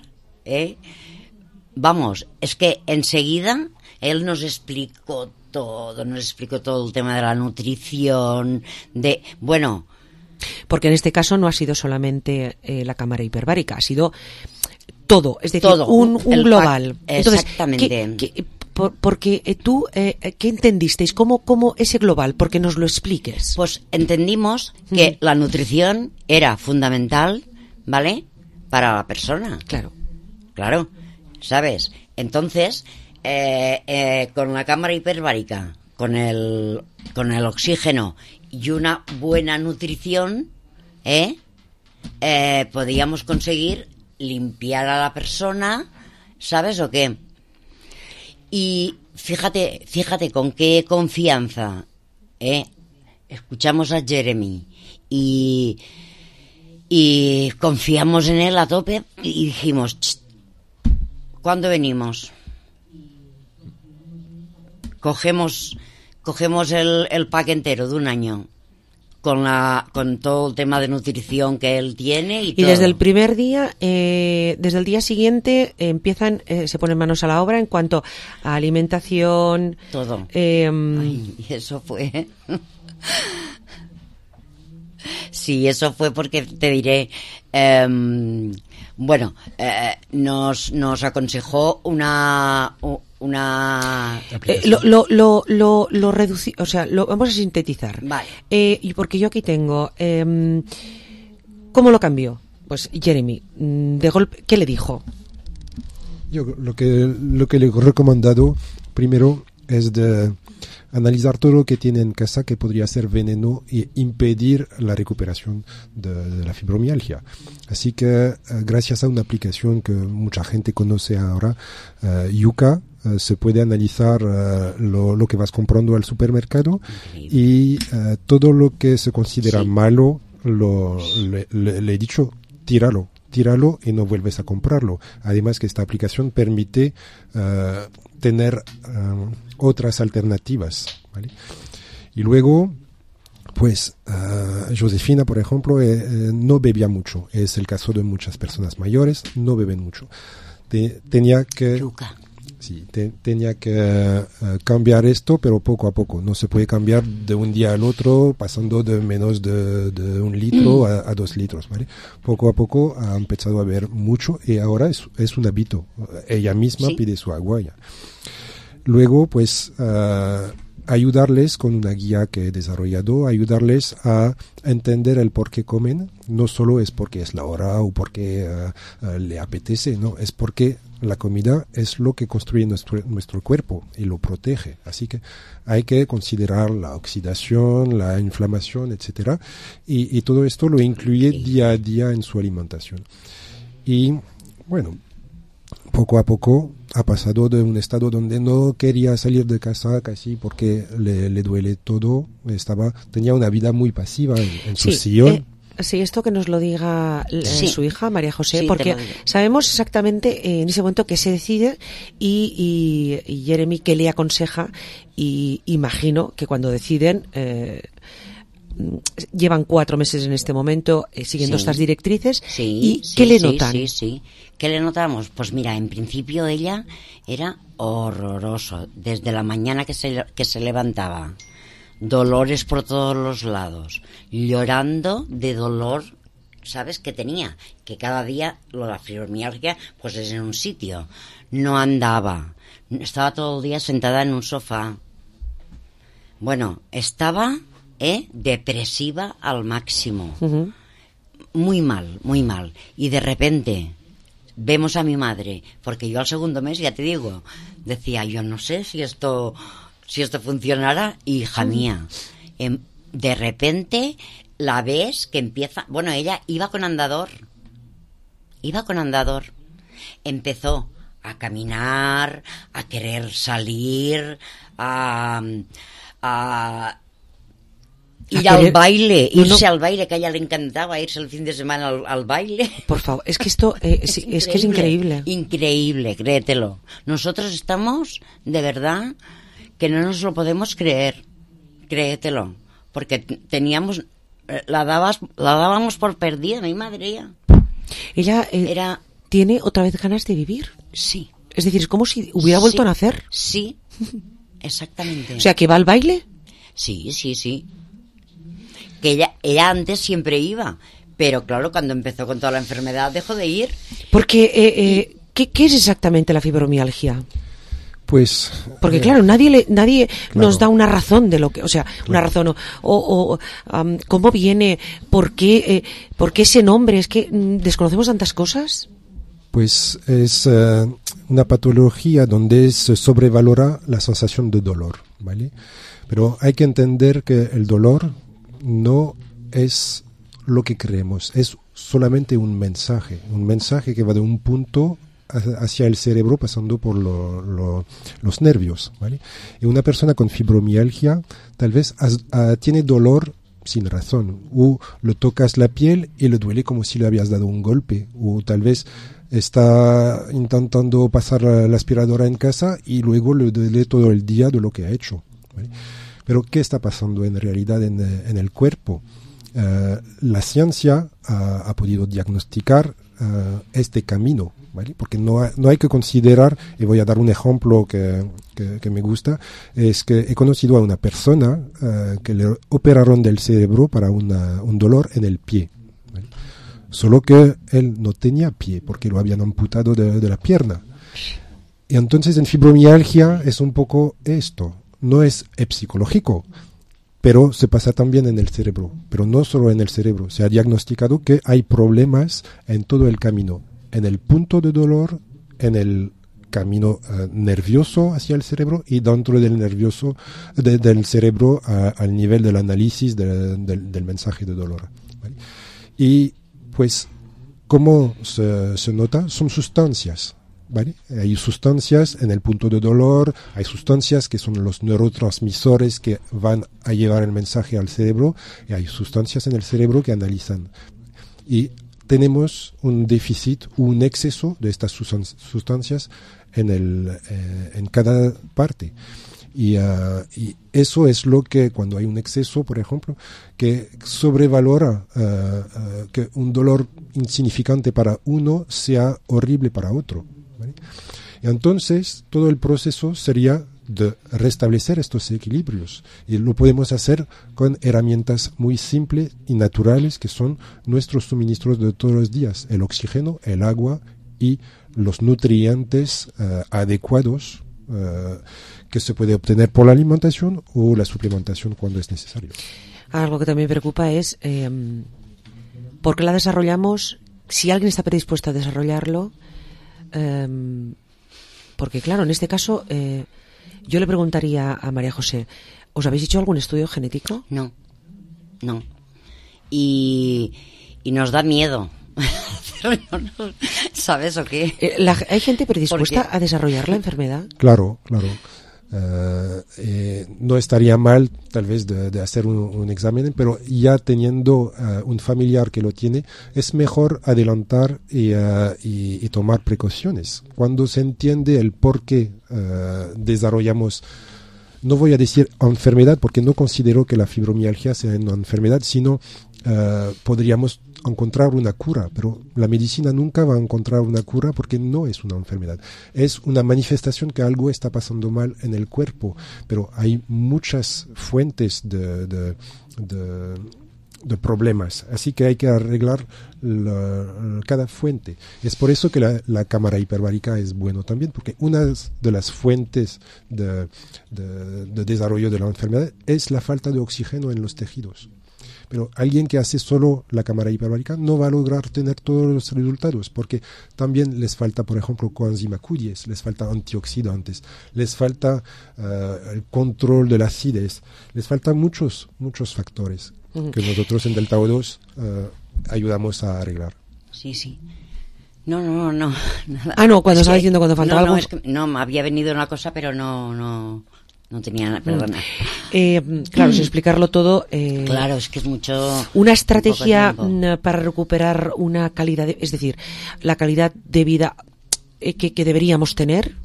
vamos, es que enseguida él nos explicó todo el tema de la nutrición, bueno... Porque en este caso no ha sido solamente la cámara hiperbárica, ha sido todo, es decir, todo, un global. Exactamente. Entonces, porque tú, ¿qué entendisteis? ¿Cómo ese global? Porque nos lo expliques. Pues entendimos que la nutrición era fundamental, ¿vale? Para la persona. Claro, ¿sabes? Entonces, con la cámara hiperbárica, con el oxígeno y una buena nutrición, podíamos conseguir limpiar a la persona, ¿sabes o qué? Y fíjate con qué confianza escuchamos a Jeremy y confiamos en él a tope y dijimos, ¿cuándo venimos? Cogemos el pack entero de un año con todo el tema de nutrición que él tiene y todo. Desde el primer día, desde el día siguiente empiezan, se ponen manos a la obra en cuanto a alimentación. Todo. Ay, eso fue. Sí, eso fue porque te diré. Nos aconsejó una lo reducí, o sea, lo vamos a sintetizar. Vale. Y porque yo aquí tengo ¿cómo lo cambió? Pues Jeremy, de golpe, ¿qué le dijo? Yo lo que le he recomendado primero es de analizar todo lo que tiene en casa que podría ser veneno e impedir la recuperación de la fibromialgia. Así que gracias a una aplicación que mucha gente conoce ahora, Yuka, se puede analizar lo que vas comprando al supermercado. Increíble. Y todo lo que se considera malo, le he dicho, tíralo y no vuelves a comprarlo. Además que esta aplicación permite tener otras alternativas, ¿vale? Y luego, pues, Josefina, por ejemplo, no bebía mucho. Es el caso de muchas personas mayores, no beben mucho. Tenía que cambiar esto, pero poco a poco. No se puede cambiar de un día al otro, pasando de menos de 1 litro a 2 litros, ¿vale? Poco a poco ha empezado a beber mucho y ahora es un hábito. Ella misma pide su agua ya. Luego, pues, ayudarles con una guía que he desarrollado, ayudarles a entender el por qué comen. No solo es porque es la hora o porque le apetece, no, es porque la comida es lo que construye nuestro cuerpo y lo protege. Así que hay que considerar la oxidación, la inflamación, etcétera, y todo esto lo incluye día a día en su alimentación. Y bueno, poco a poco ha pasado de un estado donde no quería salir de casa casi porque le duele todo. Tenía una vida muy pasiva en su sillón. Sí, esto que nos lo diga su hija, María José, porque sabemos exactamente en ese momento que se decide y Jeremy que le aconseja, y imagino que cuando deciden llevan 4 meses en este momento siguiendo estas directrices. ¿Y qué le notan? ¿Qué le notamos? Pues mira, en principio ella era horroroso desde la mañana que se levantaba. dolores por todos los lados, llorando de dolor, ¿sabes? Que tenía, que cada día la fibromialgia pues es en un sitio, no andaba, estaba todo el día sentada en un sofá. Bueno, estaba depresiva al máximo. Uh-huh. Muy mal, muy mal. Y de repente vemos a mi madre, porque yo al segundo mes, ya te digo, decía, yo no sé si esto funcionará, hija mía. De repente la ves que empieza, bueno, ella iba con andador, empezó a caminar, a querer salir, a al baile, irse al baile, que a ella le encantaba irse el fin de semana al baile. Por favor, es que esto es que es increíble. Increíble, créetelo. Nosotros estamos, de verdad, que no nos lo podemos creer. Créetelo. Porque teníamos, la dábamos por perdida, mi madre ya. Ella tiene otra vez ganas de vivir. Sí. Es decir, es como si hubiera vuelto a nacer. Sí, exactamente. O sea, ¿que va al baile? Sí. Que ella antes siempre iba, pero claro, cuando empezó con toda la enfermedad dejó de ir. Porque, ¿qué es exactamente la fibromialgia? Pues... Porque claro, nadie claro. nos da una razón de lo que... O sea, una razón o cómo viene, por qué ese nombre. Es que desconocemos tantas cosas. Pues es una patología donde se sobrevalora la sensación de dolor, ¿vale? Pero hay que entender que el dolor no es lo que creemos, es solamente un mensaje que va de un punto hacia el cerebro pasando por los nervios, ¿vale? Y una persona con fibromialgia tal vez tiene dolor sin razón, o le tocas la piel y le duele como si le habías dado un golpe, o tal vez está intentando pasar la aspiradora en casa y luego le duele todo el día de lo que ha hecho, ¿vale? Pero ¿qué está pasando en realidad en el cuerpo? La ciencia ha podido diagnosticar este camino, ¿vale? Porque no hay que considerar, y voy a dar un ejemplo que me gusta, es que he conocido a una persona que le operaron del cerebro para un dolor en el pie, ¿vale? Solo que él no tenía pie porque lo habían amputado de la pierna. Y entonces en fibromialgia es un poco esto. No es psicológico, pero se pasa también en el cerebro, pero no solo en el cerebro. Se ha diagnosticado que hay problemas en todo el camino, en el punto de dolor, en el camino nervioso hacia el cerebro y dentro del nervioso del cerebro al nivel del análisis del mensaje de dolor, ¿vale? Y pues, ¿cómo se nota? Son sustancias, ¿vale? Hay sustancias en el punto de dolor, hay sustancias que son los neurotransmisores que van a llevar el mensaje al cerebro, y hay sustancias en el cerebro que analizan. Y tenemos un déficit, un exceso de estas sustancias en cada parte. Y eso es lo que, cuando hay un exceso, por ejemplo, que sobrevalora que un dolor insignificante para uno sea horrible para otro, ¿vale? Y entonces todo el proceso sería de restablecer estos equilibrios, y lo podemos hacer con herramientas muy simples y naturales que son nuestros suministros de todos los días: el oxígeno, el agua y los nutrientes adecuados que se puede obtener por la alimentación o la suplementación cuando es necesario. Algo que también preocupa es ¿por qué la desarrollamos? Si alguien está predispuesto a desarrollarlo, porque claro, en este caso yo le preguntaría a María José, ¿os habéis hecho algún estudio genético? No. Y nos da miedo. ¿Sabes o qué? ¿Hay gente predispuesta a desarrollar la enfermedad? Claro. No estaría mal tal vez de hacer un examen, pero ya teniendo un familiar que lo tiene, es mejor adelantar y tomar precauciones. Cuando se entiende el por qué desarrollamos, no voy a decir enfermedad, porque no considero que la fibromialgia sea una enfermedad, sino podríamos encontrar una cura, pero la medicina nunca va a encontrar una cura porque no es una enfermedad. Es una manifestación que algo está pasando mal en el cuerpo, pero hay muchas fuentes de problemas, así que hay que arreglar cada fuente. Es por eso que la cámara hiperbárica es bueno también, porque una de las fuentes de desarrollo de la enfermedad es la falta de oxígeno en los tejidos. Pero alguien que hace solo la cámara hiperbárica no va a lograr tener todos los resultados, porque también les falta, por ejemplo, coenzima Q10, les falta antioxidantes, les falta el control de la acidez, les faltan muchos factores que nosotros en Delta O2 ayudamos a arreglar. Sí. No. Nada. No, cuando estaba diciendo cuando faltaba algo. No, me había venido una cosa, pero no tenía nada, perdona. Claro, sin explicarlo todo. Claro, es que es mucho. Una estrategia para recuperar una calidad, es decir, la calidad de vida que deberíamos tener.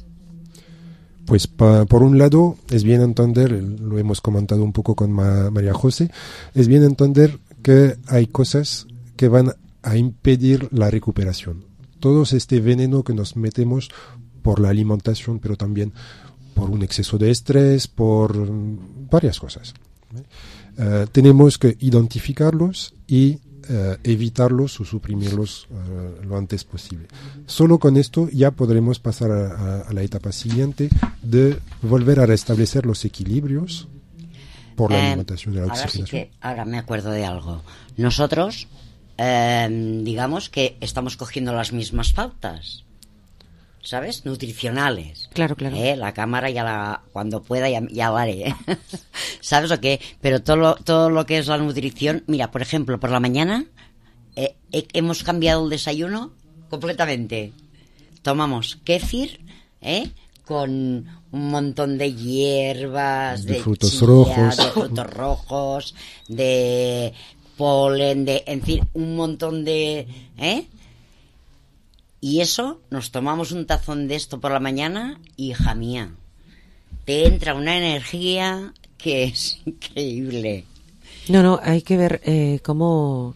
Pues por un lado es bien entender, lo hemos comentado un poco con María José, es bien entender que hay cosas que van a impedir la recuperación. Todo este veneno que nos metemos por la alimentación, pero también por un exceso de estrés, por varias cosas. Tenemos que identificarlos y evitarlos o suprimirlos lo antes posible. Solo con esto ya podremos pasar a la etapa siguiente de volver a restablecer los equilibrios por la alimentación y la oxigenación. Ahora me acuerdo de algo. Nosotros, digamos que estamos cogiendo las mismas pautas, ¿sabes? Nutricionales. Claro. La cámara cuando pueda ya la haré. ¿Sabes o qué? Pero todo lo que es la nutrición, mira, por ejemplo, por la mañana hemos cambiado el desayuno completamente. Tomamos kéfir, con un montón de hierbas, de frutos chía, rojos, de frutos rojos, de polen, en fin, un montón de... Y eso, nos tomamos un tazón de esto por la mañana, hija mía, te entra una energía que es increíble. No, hay que ver cómo...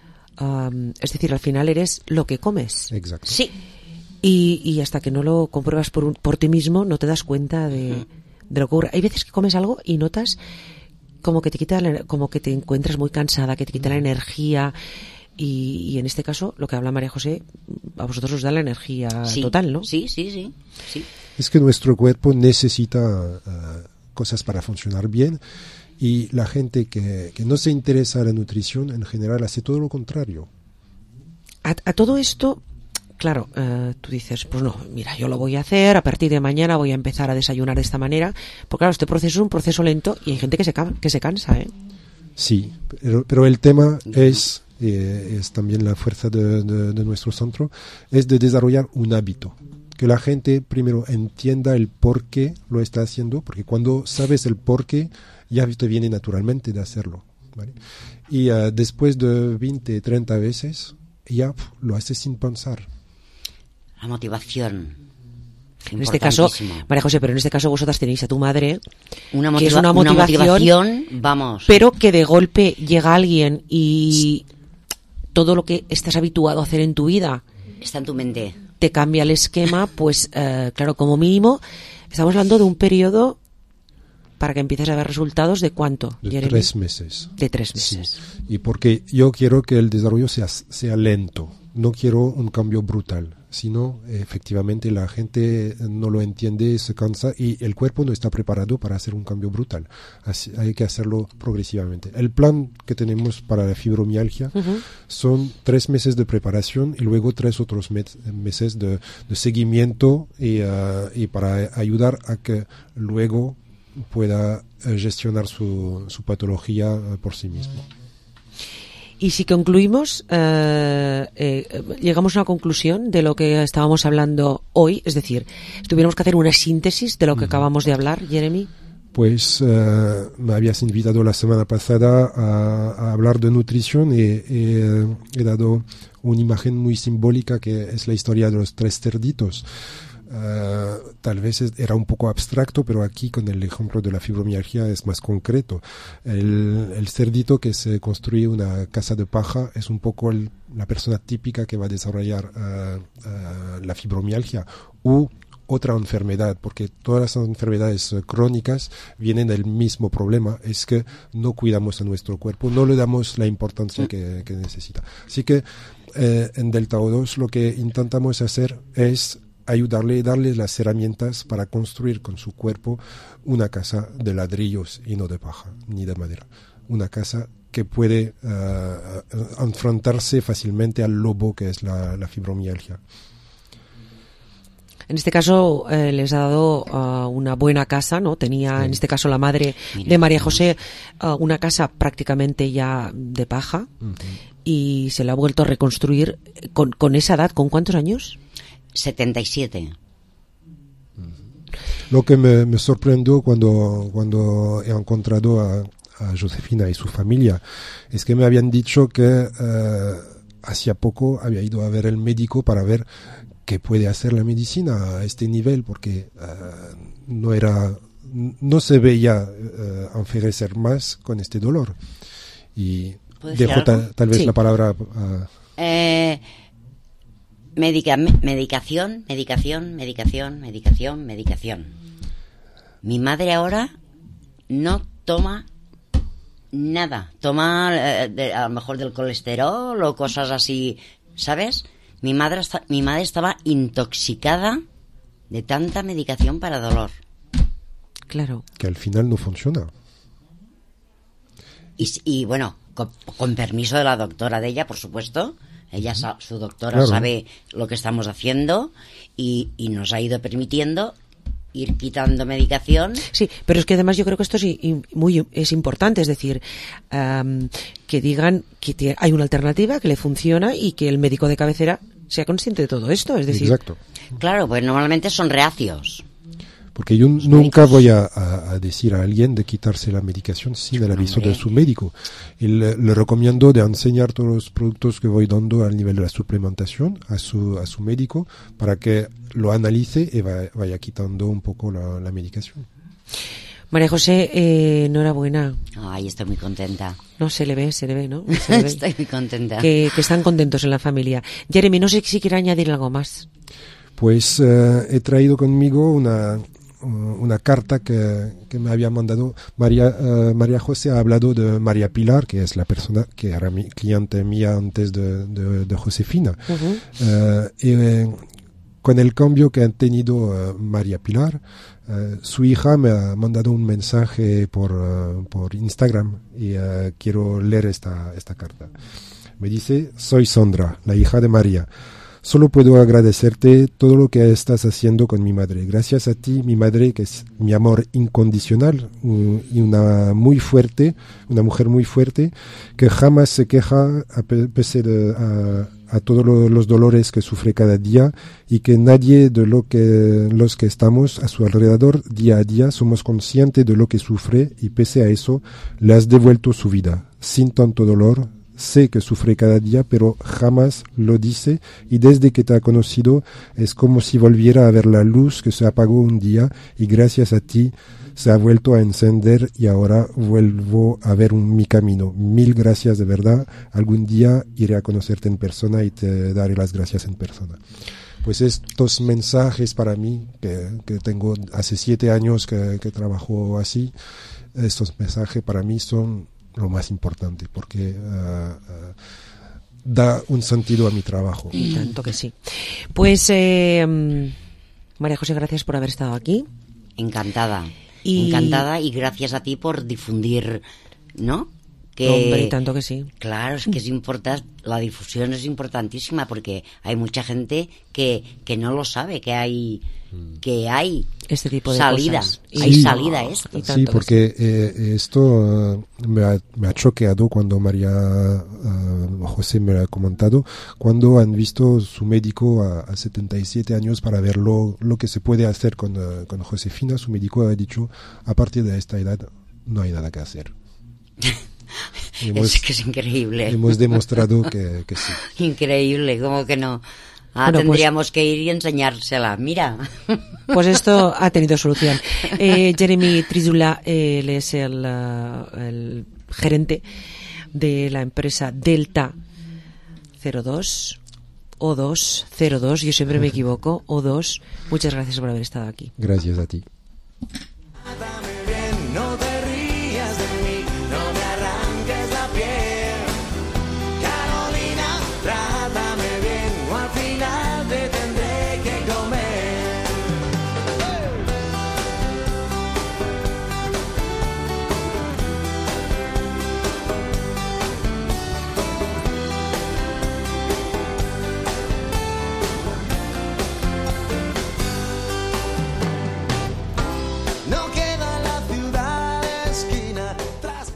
es decir, al final eres lo que comes. Exacto. Sí. Y hasta que no lo compruebas por ti mismo, no te das cuenta de lo que ocurre. Hay veces que comes algo y notas como que te encuentras muy cansada, que te quita la energía... Y en este caso, lo que habla María José, a vosotros os da la energía total, ¿no? Sí. Es que nuestro cuerpo necesita cosas para funcionar bien, y la gente que no se interesa en la nutrición en general hace todo lo contrario. A todo esto, claro, tú dices, pues no, mira, yo lo voy a hacer, a partir de mañana voy a empezar a desayunar de esta manera, porque claro, este proceso es un proceso lento y hay gente que se cansa, ¿eh? Sí, pero el tema es también la fuerza de nuestro centro, es de desarrollar un hábito. Que la gente primero entienda el por qué lo está haciendo, porque cuando sabes el por qué, ya te viene naturalmente de hacerlo, ¿vale? Y después de 20, 30 veces, ya lo haces sin pensar. La motivación. En este caso, María José, pero en este caso vosotras tenéis a tu madre, que es una motivación, vamos. Pero que de golpe llega alguien y todo lo que estás habituado a hacer en tu vida está en tu mente, te cambia el esquema, pues claro, como mínimo estamos hablando de un periodo para que empieces a ver resultados de ¿cuánto? De 3 meses. De 3 meses. Sí. Y porque yo quiero que el desarrollo sea lento, no quiero un cambio brutal, sino efectivamente la gente no lo entiende, se cansa y el cuerpo no está preparado para hacer un cambio brutal. Hay que hacerlo progresivamente. El plan que tenemos para la fibromialgia son 3 meses de preparación y luego 3 otros meses de seguimiento y para ayudar a que luego pueda gestionar su patología por sí mismo. Y si concluimos, llegamos a una conclusión de lo que estábamos hablando hoy, es decir, tuviéramos que hacer una síntesis de lo que acabamos de hablar, Jeremy. Pues me habías invitado la semana pasada a hablar de nutrición y he dado una imagen muy simbólica que es la historia de los 3 cerditos. tal vez era un poco abstracto, pero aquí con el ejemplo de la fibromialgia es más concreto. El cerdito que se construye una casa de paja es un poco la persona típica que va a desarrollar la fibromialgia u otra enfermedad, porque todas las enfermedades crónicas vienen del mismo problema, es que no cuidamos a nuestro cuerpo, no le damos la importancia que necesita. Así que en Delta O2 lo que intentamos hacer es ayudarle, darle las herramientas para construir con su cuerpo una casa de ladrillos y no de paja ni de madera, una casa que puede enfrentarse fácilmente al lobo que es la fibromialgia. En este caso les ha dado una buena casa, ¿no? Tenía, en este caso, la madre de María José, una casa prácticamente ya de paja, y se la ha vuelto a reconstruir con esa edad. ¿Con cuántos años? 77. Lo que me sorprendió cuando he encontrado a Josefina y su familia es que me habían dicho que hacía poco había ido a ver el médico para ver qué puede hacer la medicina a este nivel, porque no se veía enfermecer más con este dolor. Y dejo tal vez la palabra medicación. Mi madre ahora no toma nada. Toma a lo mejor del colesterol o cosas así, ¿sabes? Mi madre estaba intoxicada de tanta medicación para dolor. Claro. Que al final no funciona. Y bueno, con permiso de la doctora de ella, por supuesto. Ella, su doctora, claro, sabe lo que estamos haciendo y nos ha ido permitiendo ir quitando medicación. Sí, pero es que además yo creo que esto es importante, es decir, que digan que hay una alternativa que le funciona y que el médico de cabecera sea consciente de todo esto, es decir. Exacto. Claro, pues normalmente son reacios. Porque yo nunca voy a decir a alguien de quitarse la medicación sin el aviso de su médico. Y le recomiendo de enseñar todos los productos que voy dando al nivel de la suplementación a su médico para que lo analice y vaya quitando un poco la medicación. María José, enhorabuena. Ay, estoy muy contenta. No, se le ve, ¿no? Estoy muy contenta. Que están contentos en la familia. Jeremy, no sé si quiere añadir algo más. Pues he traído conmigo una carta que me había mandado María José. Ha hablado de María Pilar, que es la persona que era mi cliente mía antes de Josefina. Con el cambio que ha tenido María Pilar, su hija me ha mandado un mensaje por Instagram y quiero leer esta carta. Me dice: soy Sandra, la hija de María. Solo puedo agradecerte todo lo que estás haciendo con mi madre. Gracias a ti, mi madre, que es mi amor incondicional y una mujer muy fuerte, que jamás se queja pese a todos los dolores que sufre cada día, y que nadie de los que estamos a su alrededor día a día somos conscientes de lo que sufre, y pese a eso le has devuelto su vida sin tanto dolor. Sé que sufre cada día, pero jamás lo dice, y desde que te ha conocido es como si volviera a ver la luz que se apagó un día, y gracias a ti se ha vuelto a encender y ahora vuelvo a ver mi camino. Mil gracias, de verdad. Algún día iré a conocerte en persona y te daré las gracias en persona. Pues estos mensajes para mí, que tengo hace 7 años que trabajo así, estos mensajes para mí son lo más importante, porque da un sentido a mi trabajo. Y tanto que sí. Pues María José, gracias por haber estado aquí. Encantada y gracias a ti por difundir, ¿no? Hombre, tanto que sí. Claro, es que es importante, la difusión es importantísima, porque hay mucha gente que no lo sabe, que hay este tipo de salida, cosas. Hay salida a esto. Sí, porque esto me ha choqueado cuando María José me lo ha comentado, cuando han visto su médico a 77 años para ver lo que se puede hacer con Josefina. Su médico ha dicho: a partir de esta edad no hay nada que hacer. Es que es increíble. Hemos demostrado que sí. Increíble, como que no. Bueno, tendríamos que ir y enseñársela. Mira. Pues esto ha tenido solución. Jeremy Trizula, él es el gerente de la empresa Delta 02 O2 02. Yo siempre me equivoco. O2. Muchas gracias por haber estado aquí. Gracias a ti. No te rías de mí, no me arranques la piel. Carolina, trátame bien o al final te tendré que comer. No queda la ciudad esquina tras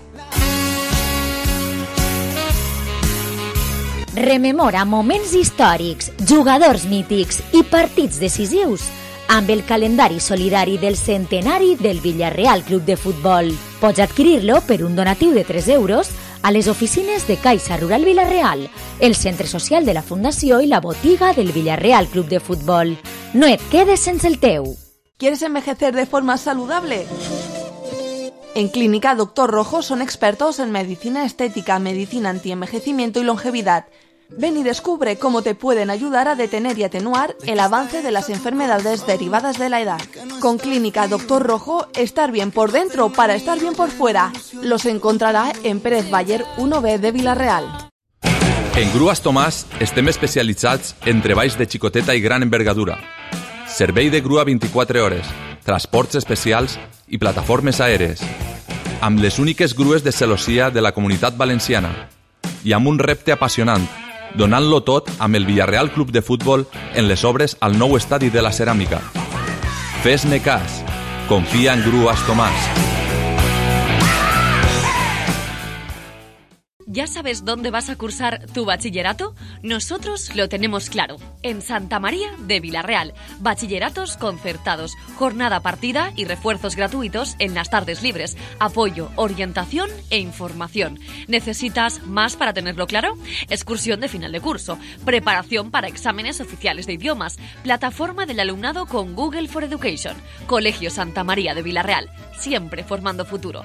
Rememora moments històrics, jugadors mítics i partits decisius amb el calendari solidari del centenari del Villarreal Club de Futbol. Pots adquirir-lo per un donatiu de 3 euros a les oficines de Caixa Rural Villarreal, el centre social de la Fundació i la botiga del Villarreal Club de Futbol. No et quedes sense el teu. ¿Quieres envejecer de forma saludable? En Clínica Doctor Rojo son expertos en medicina estética, medicina antienvejecimiento y longevidad. Ven y descubre cómo te pueden ayudar a detener y atenuar el avance de las enfermedades derivadas de la edad. Con Clínica Doctor Rojo, estar bien por dentro para estar bien por fuera. Los encontrarà en Pérez Bayer 1B de Vila-real. En Grues Tomàs estem especialitzats en treballs de xicoteta i gran envergadura. Servei de grua 24 hores, transports especials i plataformes aèries. Amb les úniques grues de celossia de la Comunitat Valenciana. I amb un repte apassionant, donant-lo tot amb el Villarreal Club de Futbol en les obres al nou estadi de la Ceràmica. Fes-ne cas. Confia en Grues Tomàs. ¿Ya sabes dónde vas a cursar tu bachillerato? Nosotros lo tenemos claro. En Santa María de Vila-real. Bachilleratos concertados, jornada partida y refuerzos gratuitos en las tardes libres. Apoyo, orientación e información. ¿Necesitas más para tenerlo claro? Excursión de final de curso. Preparación para exámenes oficiales de idiomas. Plataforma del alumnado con Google for Education. Colegio Santa María de Vila-real. Siempre formando futuro.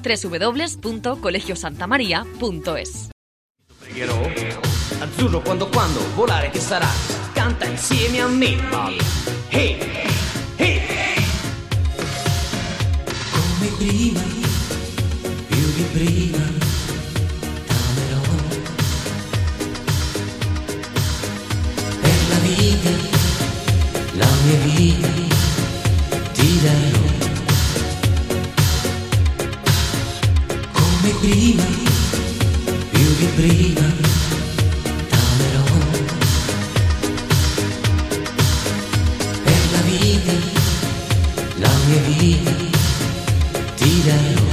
www.colegiosantamaria.es. pregherò. Azzurro quando volare che sarà. Canta insieme a me, Bobby. Hey, hey. Come prima, più di prima, t'amerò. Per la vita, la mia vita, ti darò. Come prima, più di prima, t'amerò. Per la vita, la mia vita, ti darò.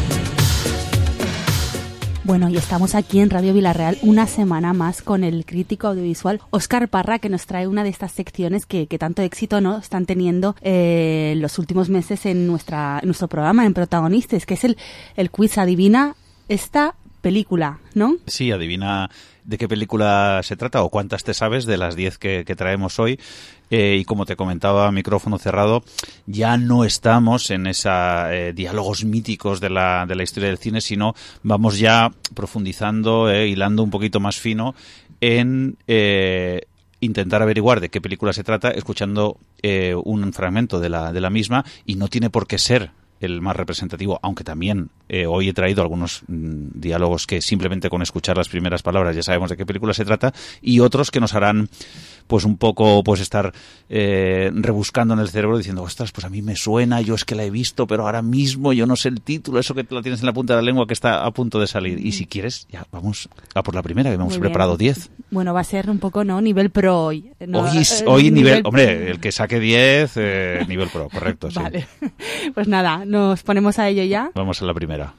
Bueno, y estamos aquí en Radio Vila-real una semana más con el crítico audiovisual Óscar Parra, que nos trae una de estas secciones que tanto éxito no están teniendo los últimos meses en nuestro programa, en Protagonistas, que es el quiz Adivina esta película, ¿no? Sí, adivina de qué película se trata o cuántas te sabes de las 10 que traemos hoy. Y como te comentaba, micrófono cerrado, ya no estamos en esa diálogos míticos de la historia del cine, sino vamos ya profundizando, hilando un poquito más fino en intentar averiguar de qué película se trata, escuchando un fragmento de la misma, y no tiene por qué ser el más representativo, aunque también hoy he traído algunos diálogos que simplemente con escuchar las primeras palabras ya sabemos de qué película se trata, y otros que nos harán pues un poco pues estar rebuscando en el cerebro diciendo, ostras, pues a mí me suena, yo es que la he visto, pero ahora mismo yo no sé el título, eso que te lo tienes en la punta de la lengua que está a punto de salir. Y si quieres, ya vamos a por la primera, que hemos preparado 10. Bueno, va a ser un poco, ¿no? Nivel pro hoy. No, hoy nivel, hombre, el que saque 10, nivel pro, correcto, sí. Vale. Pues nada, nos ponemos a ello ya. Vamos a la primera.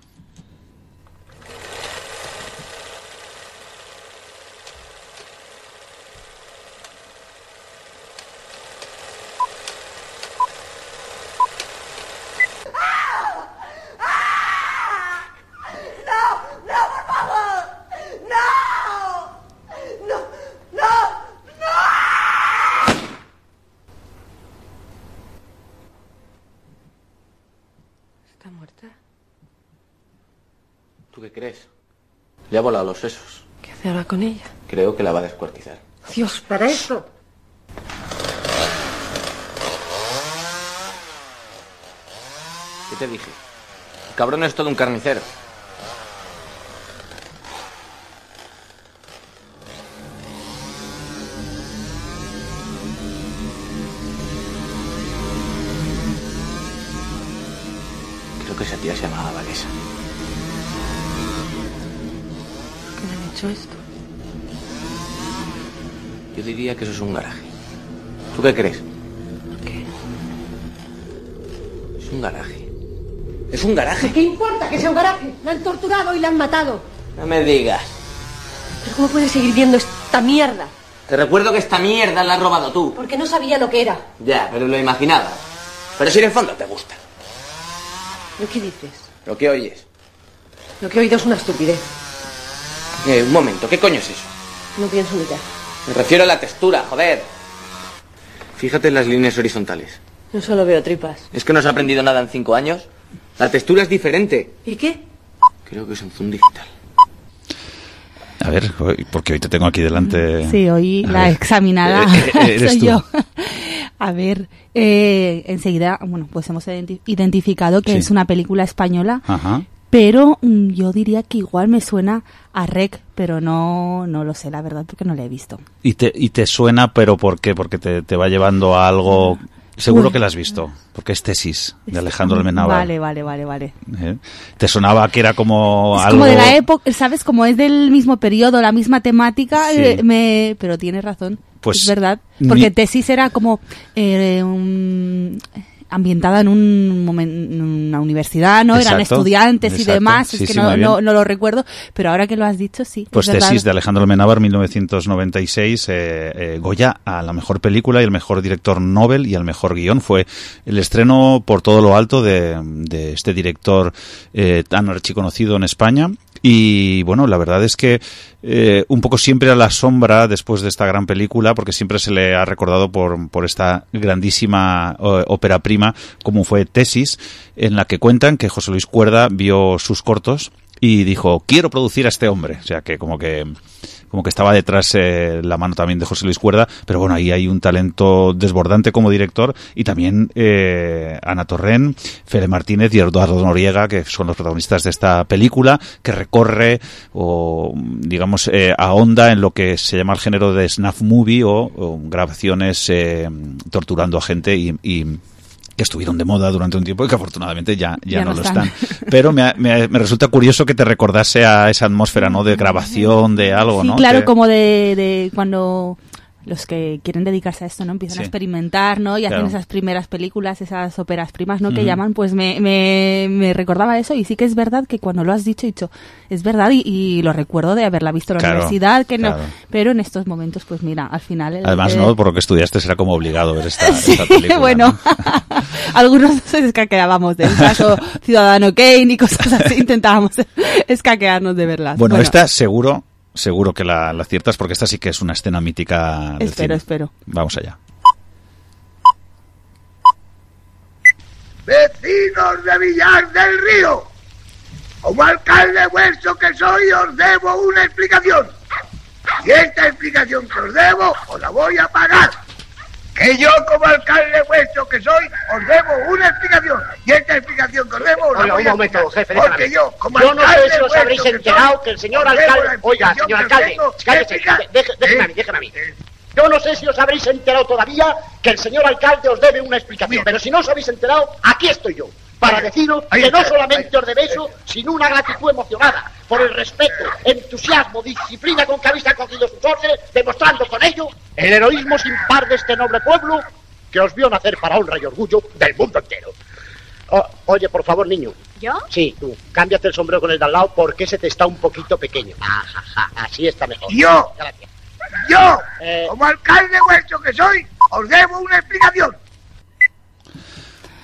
¿Está muerta? ¿Tú qué crees? Le ha volado los sesos. ¿Qué hace ahora con ella? Creo que la va a descuartizar. Dios, para eso. ¿Qué te dije? El cabrón es todo un carnicero. Creo que esa tía se llamaba Vanessa. ¿Por qué le han hecho esto? Yo diría que eso es un garaje. ¿Tú qué crees? ¿Qué? Es un garaje. ¡Es un garaje! ¿Qué importa que sea un garaje? La han torturado y la han matado. No me digas. ¿Pero cómo puedes seguir viendo esta mierda? Te recuerdo que esta mierda la has robado tú. Porque no sabía lo que era. Ya, pero lo imaginaba. Pero si en el fondo te gusta. ¿Pero qué dices? ¿Lo que oyes? Lo que he oído es una estupidez. Un momento, ¿qué coño es eso? No pienso mirar. Me refiero a la textura, joder. Fíjate en las líneas horizontales. Yo solo veo tripas. ¿Es que no has aprendido nada en 5 años? La textura es diferente. ¿Y qué? Creo que es un zoom digital. A ver, porque hoy te tengo aquí delante. Sí, hoy la examinada eres soy tú. yo. A ver, enseguida, bueno, pues hemos identificado que Sí. es una película española, Ajá. pero yo diría que igual me suena a Rec, pero no lo sé, la verdad, porque no la he visto. Y te suena, pero ¿por qué? Porque te va llevando a algo... Seguro Uy. que la has visto, porque es Tesis, de Alejandro Almenábar. Vale. Te sonaba que era como Es algo... como de la época, ¿sabes? Como es del mismo periodo, la misma temática, Sí. pero tienes razón, Pues es verdad. Porque ni- Tesis era como ambientada en una universidad, ¿no? Eran Exacto, estudiantes y exacto. demás, Sí, es que sí, no muy bien. lo recuerdo, pero ahora que lo has dicho, sí. Pues es verdad. Tesis de Alejandro Almenábar, 1996, Goya a la mejor película y el mejor director Nobel y el mejor guión. Fue el estreno por todo lo alto de este director tan archiconocido en España. Y bueno, la verdad es que un poco siempre a la sombra después de esta gran película, porque siempre se le ha recordado por esta grandísima ópera prima como fue Tesis, en la que cuentan que José Luis Cuerda vio sus cortos y dijo, quiero producir a este hombre. O sea que como que estaba detrás la mano también de José Luis Cuerda, pero bueno, ahí hay un talento desbordante como director, y también Ana Torrent, Fede Martínez y Eduardo Noriega, que son los protagonistas de esta película, que recorre o digamos ahonda en lo que se llama el género de snuff movie o grabaciones torturando a gente y que estuvieron de moda durante un tiempo y que afortunadamente ya no lo están. Pero me resulta curioso que te recordase a esa atmósfera, ¿no? De grabación, de algo, Sí, ¿no? claro, como de cuando los que quieren dedicarse a esto, ¿no? Empiezan Sí. a experimentar, ¿no? Y Claro. hacen esas primeras películas, esas óperas primas, ¿no? Que Ujú. llaman, pues me recordaba eso, y sí que es verdad que cuando lo has dicho, es verdad, y lo recuerdo de haberla visto en la Claro, universidad, que no, claro. pero en estos momentos, pues mira, al final... Además, ¿no? Por lo que estudiaste será como obligado ver esta película. Bueno, ¿no? algunos nos escaqueábamos del caso Ciudadano Kane y cosas así, intentábamos escaquearnos de verlas. Bueno, esta seguro que la aciertas, porque esta sí que es una escena mítica del cine. Espero. Vamos allá. Vecinos de Villar del Río, como alcalde vuestro que soy, os debo una explicación. Y esta explicación que os debo, os la voy a pagar. Que yo, como alcalde vuestro que soy, os debo una explicación. Y esta explicación que os debo, os la Oiga, voy un a momento, pagar. jefe, Porque déjame. yo, como Yo no alcalde sé si os vuestro habréis que soy, enterado que el señor os debo alcalde... la Oiga, explicación señor que os alcalde, tengo que cállese, explicar. déjeme a mí. Yo no sé si os habréis enterado todavía que el señor alcalde os debe una explicación, pero si no os habéis enterado, aquí estoy yo, para deciros que no solamente os debe eso, sino una gratitud emocionada por el respeto, entusiasmo, disciplina con que habéis acogido sus órdenes, demostrando con ello el heroísmo sin par de este noble pueblo que os vio nacer para honra y orgullo del mundo entero. Oye, por favor, niño. ¿Yo? Sí, tú, cámbiate el sombrero con el de al lado porque ese te está un poquito pequeño. Así está mejor. Yo. Gracias. Yo, como alcalde vuestro que soy, os debo una explicación.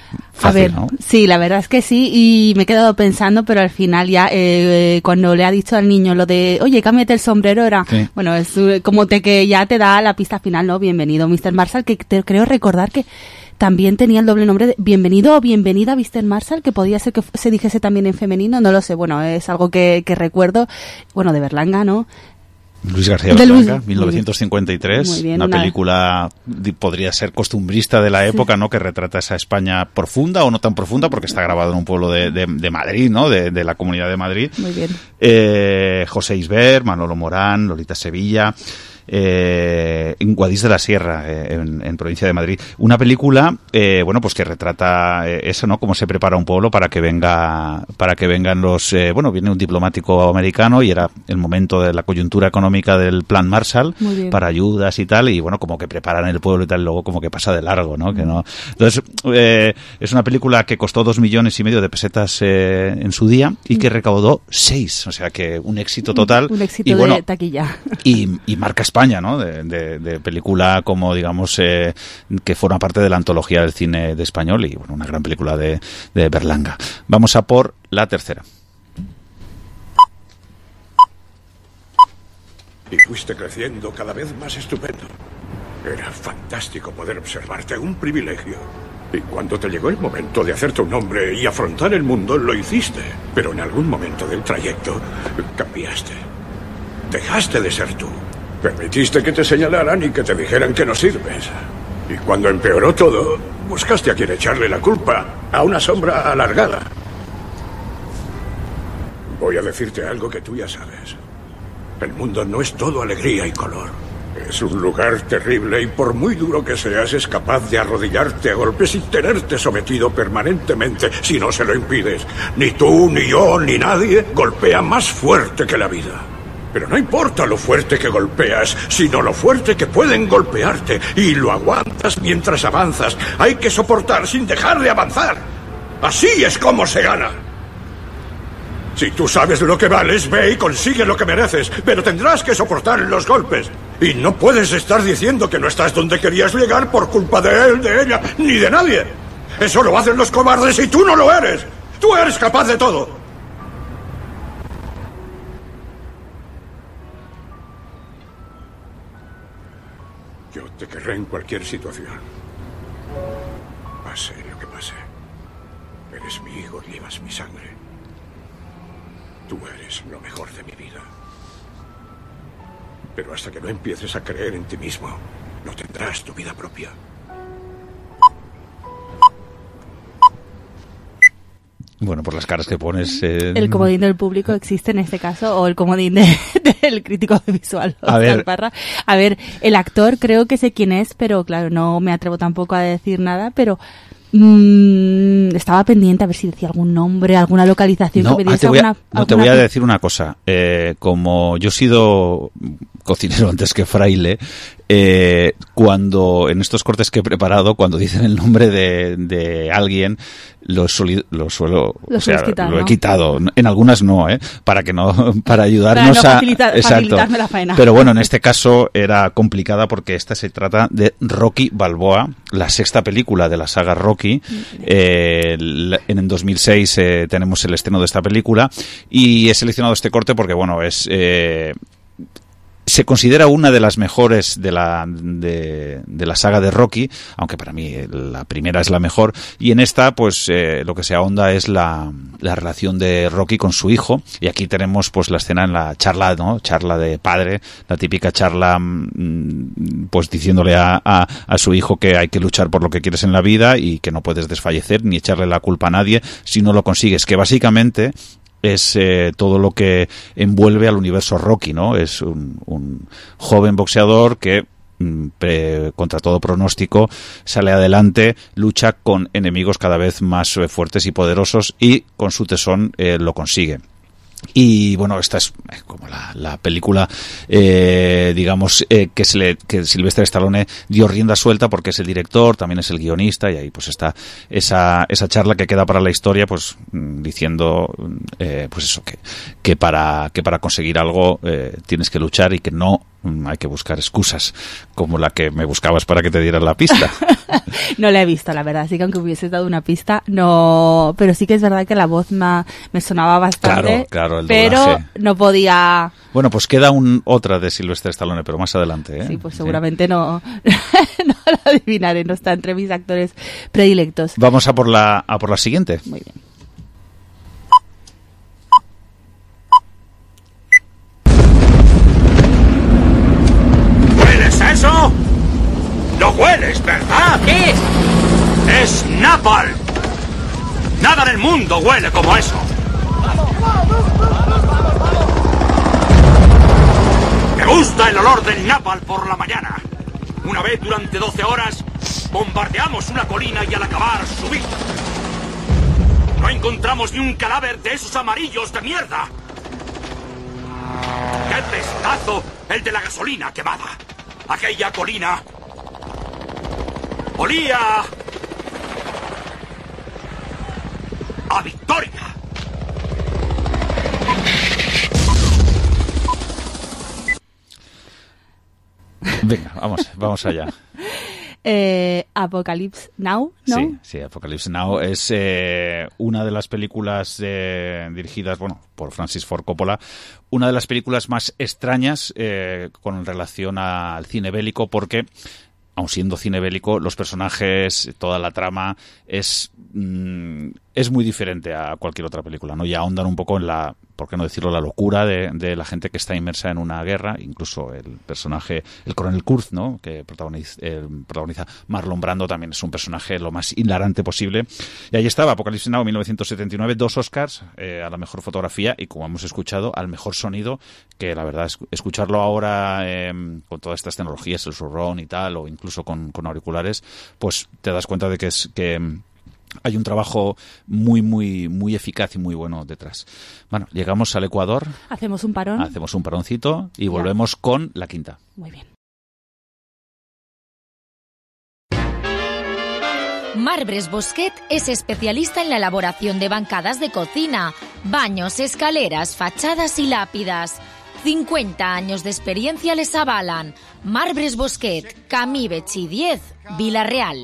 fácil, a ver, ¿no? Sí, la verdad es que sí, y me he quedado pensando, pero al final ya cuando le ha dicho al niño lo de, oye, cámbiate el sombrero, era, Sí. bueno, es como que ya te da la pista final, ¿no? Bienvenido, Mr. Marshall, que creo recordar que también tenía el doble nombre de bienvenido o bienvenida Mr. Marshall, que podía ser que se dijese también en femenino, no lo sé, bueno, es algo que recuerdo, bueno, de Berlanga, ¿no? Luis García De Luis- Berlanga, 1953, Muy bien, una una- película podría ser costumbrista de la época, ¿no? Que retrata esa España profunda o no tan profunda, porque está grabado en un pueblo de Madrid, ¿no? De la Comunidad de Madrid. Muy bien. José Isbert, Manolo Morán, Lolita Sevilla, en Guadix de la Sierra, en provincia de Madrid. Una película, bueno, pues que retrata eso, ¿no? Cómo se prepara un pueblo para que vengan los, bueno, viene un diplomático americano y era el momento de la coyuntura económica del Plan Marshall Muy bien. para ayudas y tal, y bueno, como que preparan el pueblo y tal, y luego como que pasa de largo, ¿no? Que no. Entonces, es una película que costó 2,5 millones de pesetas en su día y que recaudó 6, o sea que un éxito total. Un éxito y bueno, de taquilla. y marca España, ¿no? De película como, digamos, que forma parte de la antología del cine de español y, bueno, una gran película de Berlanga. Vamos a por la tercera. Y fuiste creciendo cada vez más estupendo. Era fantástico poder observarte, un privilegio. Y cuando te llegó el momento de hacerte un hombre y afrontar el mundo, lo hiciste. Pero en algún momento del trayecto cambiaste. Dejaste de ser tú. Permitiste que te señalaran y que te dijeran que no sirves. Y cuando empeoró todo, buscaste a quien echarle la culpa, a una sombra alargada. Voy a decirte algo que tú ya sabes. El mundo no es todo alegría y color. Es un lugar terrible y por muy duro que seas, es capaz de arrodillarte a golpes y tenerte sometido permanentemente si no se lo impides. Ni tú, ni yo, ni nadie golpea más fuerte que la vida. Pero no importa lo fuerte que golpeas, sino lo fuerte que pueden golpearte. Y lo aguantas mientras avanzas. Hay que soportar sin dejar de avanzar. Así es como se gana. Si tú sabes lo que vales, ve y consigue lo que mereces. Pero tendrás que soportar los golpes. Y no puedes estar diciendo que no estás donde querías llegar por culpa de él, de ella, ni de nadie. Eso lo hacen los cobardes y tú no lo eres. Tú eres capaz de todo. Yo te querré en cualquier situación. Pase lo que pase. Eres mi hijo, llevas mi sangre. Tú eres lo mejor de mi vida. Pero hasta que no empieces a creer en ti mismo, no tendrás tu vida propia. Bueno, por las caras que pones. El comodín del público existe en este caso, o el comodín del crítico visual. A ver. Parra. A ver, el actor creo que sé quién es, pero claro, no me atrevo tampoco a decir nada, pero estaba pendiente a ver si decía algún nombre, alguna localización No, que me diese te voy alguna a decir una cosa. Como yo he sido cocinero antes que fraile, cuando en estos cortes que he preparado, cuando dicen el nombre de alguien, lo he quitado. En algunas no, para ayudarnos para no Exacto. facilitarme la faena. Pero bueno, en este caso era complicada porque esta se trata de Rocky Balboa, la sexta película de la saga Rocky. En el 2006 tenemos el estreno de esta película y he seleccionado este corte porque, bueno, se considera una de las mejores de la saga de Rocky, aunque para mí la primera es la mejor, y en esta pues lo que se ahonda es la relación de Rocky con su hijo, y aquí tenemos pues la escena en la charla, ¿no? Charla de padre, la típica charla pues diciéndole a su hijo que hay que luchar por lo que quieres en la vida y que no puedes desfallecer ni echarle la culpa a nadie si no lo consigues, que básicamente es todo lo que envuelve al universo Rocky, ¿no? Es un joven boxeador que contra todo pronóstico sale adelante, lucha con enemigos cada vez más fuertes y poderosos y con su tesón lo consigue. Y bueno, esta es como la película, digamos, que Sylvester Stallone dio rienda suelta porque es el director, también es el guionista, y ahí pues está esa charla que queda para la historia, pues diciendo, pues eso, que para conseguir algo tienes que luchar y que no hay que buscar excusas, como la que me buscabas para que te dieran la pista. No la he visto, la verdad, así que aunque hubieses dado una pista, no, pero sí que es verdad que la voz me sonaba bastante, claro, el pero doblaje. no podía... Bueno, pues queda otra de Sylvester Stallone, pero más adelante, ¿eh? Sí, pues seguramente no la adivinaré, no está entre mis actores predilectos. Vamos a por la siguiente. Muy bien. ¿Hueles eso? ¿Lo hueles, verdad? ¿Qué es? ¡Es napalm! Nada en el mundo huele como eso. Me gusta el olor del napalm por la mañana. Una vez durante 12 horas bombardeamos una colina y al acabar subí. No encontramos ni un cadáver de esos amarillos de mierda. ¡Qué pestazo el de la gasolina quemada! Aquella colina olía a victoria. Venga, vamos allá. Apocalypse Now, ¿no? Sí, Apocalypse Now es una de las películas dirigidas, por Francis Ford Coppola, una de las películas más extrañas con relación al cine bélico, porque, aun siendo cine bélico, los personajes, toda la trama es muy diferente a cualquier otra película, ¿no? Ya ahondan un poco en la, por qué no decirlo, la locura de la gente que está inmersa en una guerra, incluso el personaje, el coronel Kurz, ¿no? Que protagoniza Marlon Brando, también es un personaje lo más hilarante posible. Y ahí estaba, Apocalipsis Now, 1979, 2 Oscars a la mejor fotografía y, como hemos escuchado, al mejor sonido, que la verdad es escucharlo ahora con todas estas tecnologías, el surround y tal, o incluso con auriculares, pues te das cuenta de que hay un trabajo muy, muy, muy eficaz y muy bueno detrás. Bueno, llegamos al Ecuador. Hacemos un parón. Hacemos un paroncito y volvemos con la quinta. Muy bien. Marbres Bosquet es especialista en la elaboración de bancadas de cocina, baños, escaleras, fachadas y lápidas. 50 años de experiencia les avalan. Marbres Bosquet, Camí Betxí 10, Vila-real.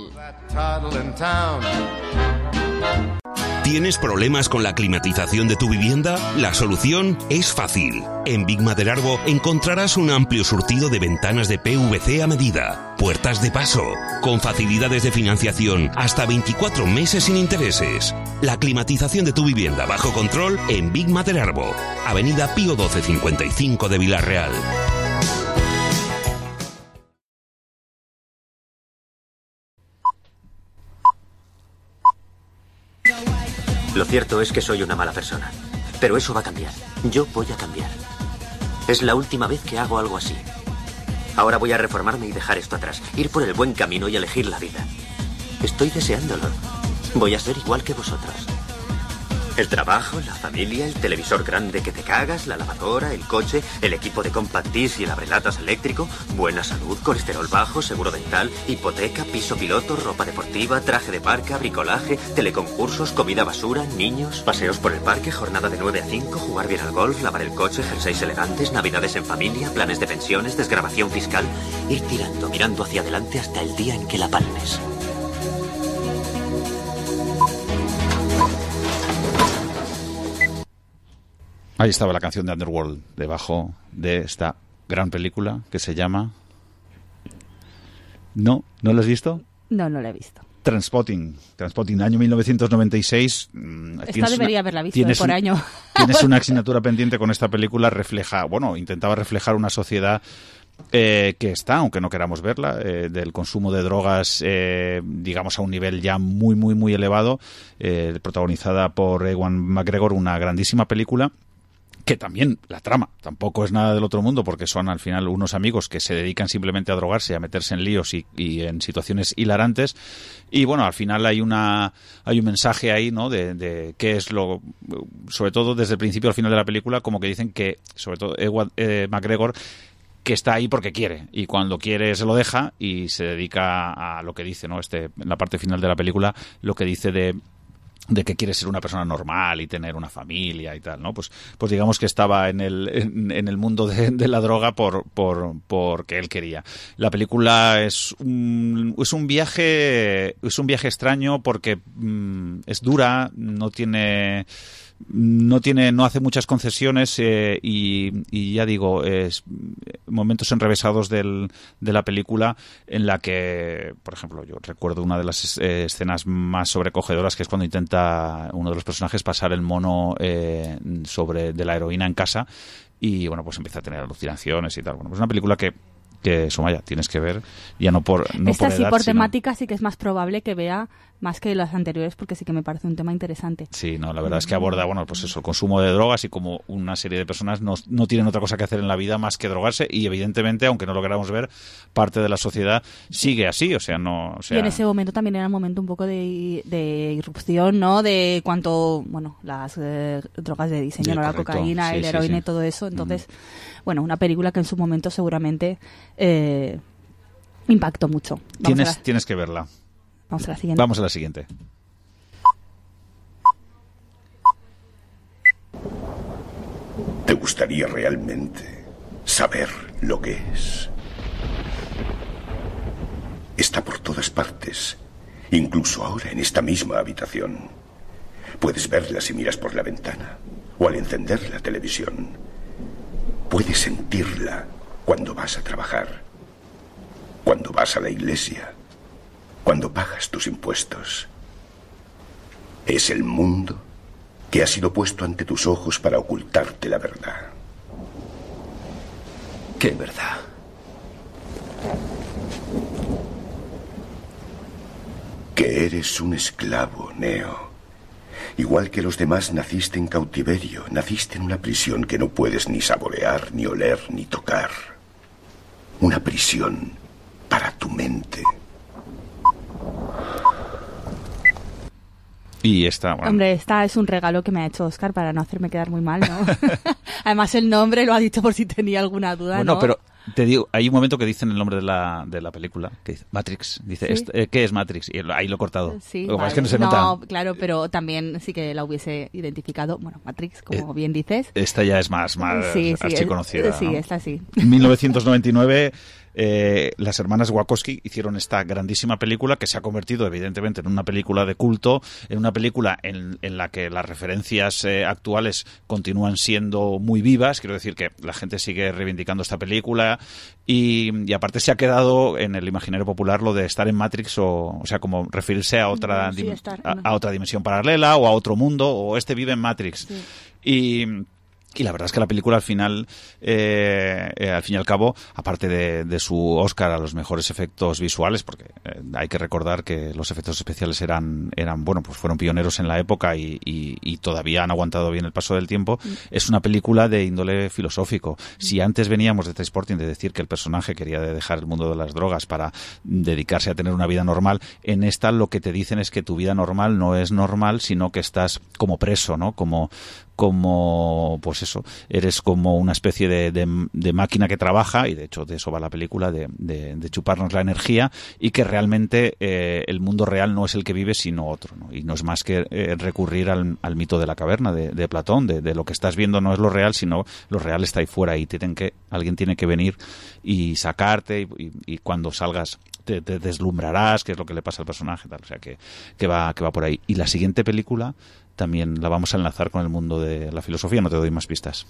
¿Tienes problemas con la climatización de tu vivienda? La solución es fácil. En Big Maderarbo encontrarás un amplio surtido de ventanas de PVC a medida, puertas de paso, con facilidades de financiación hasta 24 meses sin intereses. La climatización de tu vivienda bajo control en Big Maderarbo, Avenida Pío 1255 de Vila-real. Lo cierto es que soy una mala persona, pero eso va a cambiar. Yo voy a cambiar. Es la última vez que hago algo así. Ahora voy a reformarme y dejar esto atrás, ir por el buen camino y elegir la vida. Estoy deseándolo. Voy a ser igual que vosotros. El trabajo, la familia, el televisor grande que te cagas, la lavadora, el coche, el equipo de compact disc y el abrelatas eléctrico, buena salud, colesterol bajo, seguro dental, hipoteca, piso piloto, ropa deportiva, traje de marca, bricolaje, teleconcursos, comida basura, niños, paseos por el parque, jornada de 9 a 5, jugar bien al golf, lavar el coche, jerseys elegantes, navidades en familia, planes de pensiones, desgravación fiscal, ir tirando, mirando hacia adelante hasta el día en que la palmes. Ahí estaba la canción de Underworld debajo de esta gran película que se llama... ¿No la has visto? No la he visto. Transpotting, año 1996. Esta debería haberla visto por año. Tienes una asignatura pendiente con esta película. Intentaba reflejar una sociedad que está, aunque no queramos verla, del consumo de drogas, digamos, a un nivel ya muy, muy, muy elevado, protagonizada por Ewan McGregor, una grandísima película. Que también la trama tampoco es nada del otro mundo, porque son al final unos amigos que se dedican simplemente a drogarse, a meterse en líos y en situaciones hilarantes. Y bueno, al final hay un mensaje ahí, ¿no? De qué es lo, sobre todo desde el principio al final de la película, como que dicen que, sobre todo McGregor, que está ahí porque quiere, y cuando quiere se lo deja y se dedica a lo que dice, ¿no? En la parte final de la película, lo que dice de de que quiere ser una persona normal y tener una familia y tal, ¿no? Pues digamos que estaba en el mundo de la droga porque él quería. La película es un viaje extraño porque es dura, no hace muchas concesiones y ya digo, es momentos enrevesados de la película en la que, por ejemplo, yo recuerdo una de las escenas más sobrecogedoras, que es cuando intenta uno de los personajes pasar el mono de la heroína en casa y bueno, pues empieza a tener alucinaciones y tal. Bueno, pues una película que Somaya, tienes que ver, ya no por esta por sí, edad, por sino... temática sí que es más probable que vea más que las anteriores, porque sí que me parece un tema interesante. Sí, no, la verdad es que aborda, bueno, pues eso, el consumo de drogas y como una serie de personas no tienen otra cosa que hacer en la vida más que drogarse y evidentemente, aunque no lo queramos ver, parte de la sociedad sigue así, o sea, no... O sea... Y en ese momento también era un momento un poco de irrupción, ¿no? De cuanto, bueno, las drogas de diseño, ¿no? La cocaína, el heroína y todo eso. Entonces, bueno, una película que en su momento seguramente impactó mucho. Tienes que verla. Vamos a la siguiente. Vamos a la siguiente. ¿Te gustaría realmente saber lo que es? Está por todas partes, incluso ahora en esta misma habitación. Puedes verla si miras por la ventana o al encender la televisión. Puedes sentirla cuando vas a trabajar, cuando vas a la iglesia, cuando pagas tus impuestos. Es el mundo que ha sido puesto ante tus ojos para ocultarte la verdad. ¿Qué verdad? Que eres un esclavo, Neo. Igual que los demás, naciste en cautiverio, naciste en una prisión que no puedes ni saborear, ni oler, ni tocar. Una prisión para tu mente. Y esta, bueno. Hombre, esta es un regalo que me ha hecho Óscar para no hacerme quedar muy mal, ¿no? Además, el nombre lo ha dicho por si tenía alguna duda, bueno, ¿no? Pero te digo, hay un momento que dicen el nombre de la película, que dice Matrix. Dice, ¿Sí? ¿Qué es Matrix? Y ahí lo he cortado. Sí, lo que pasa vale. es que no se nota. No, claro, pero también sí que la hubiese identificado. Bueno, Matrix, como bien dices. Esta ya es más archiconocida. Sí, ¿no? esta sí. En 1999... las hermanas Wachowski hicieron esta grandísima película que se ha convertido evidentemente en una película de culto, en una película en la que las referencias actuales continúan siendo muy vivas. Quiero decir que la gente sigue reivindicando esta película y aparte se ha quedado en el imaginario popular lo de estar en Matrix, o sea, como referirse a otra, a otra dimensión paralela o a otro mundo, o este vive en Matrix. Sí. Y la verdad es que la película al final, al fin y al cabo, aparte de su Oscar a los mejores efectos visuales, porque hay que recordar que los efectos especiales eran bueno, pues fueron pioneros en la época y todavía han aguantado bien el paso del tiempo, es una película de índole filosófico. Si antes veníamos de Trainspotting de decir que el personaje quería dejar el mundo de las drogas para dedicarse a tener una vida normal, en esta lo que te dicen es que tu vida normal no es normal, sino que estás como preso, ¿no? Como pues eso, eres como una especie de máquina que trabaja, y de hecho de eso va la película, de chuparnos la energía, y que realmente el mundo real no es el que vive sino otro, ¿no? Y no es más que recurrir al mito de la caverna de Platón, de lo que estás viendo no es lo real, sino lo real está ahí fuera y alguien tiene que venir y sacarte y cuando salgas te deslumbrarás, que es lo que le pasa al personaje, tal. O sea que va por ahí. Y la siguiente película también la vamos a enlazar con el mundo de la filosofía, no te doy más pistas.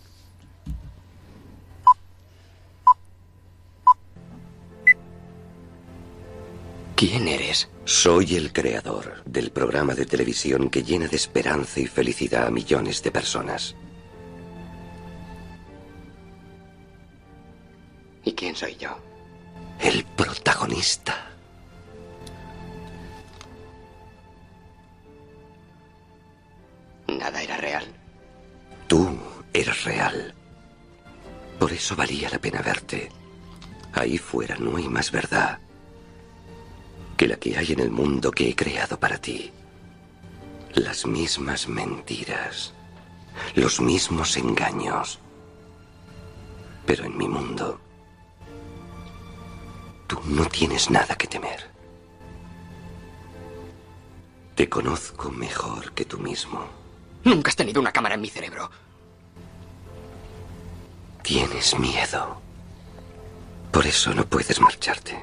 ¿Quién eres? Soy el creador del programa de televisión que llena de esperanza y felicidad a millones de personas. ¿Y quién soy yo? El protagonista. Nada era real. Tú eres real. Por eso valía la pena verte. Ahí fuera no hay más verdad que la que hay en el mundo que he creado para ti. Las mismas mentiras, los mismos engaños. Pero en mi mundo, tú no tienes nada que temer. Te conozco mejor que tú mismo. Nunca has tenido una cámara en mi cerebro. Tienes miedo. Por eso no puedes marcharte.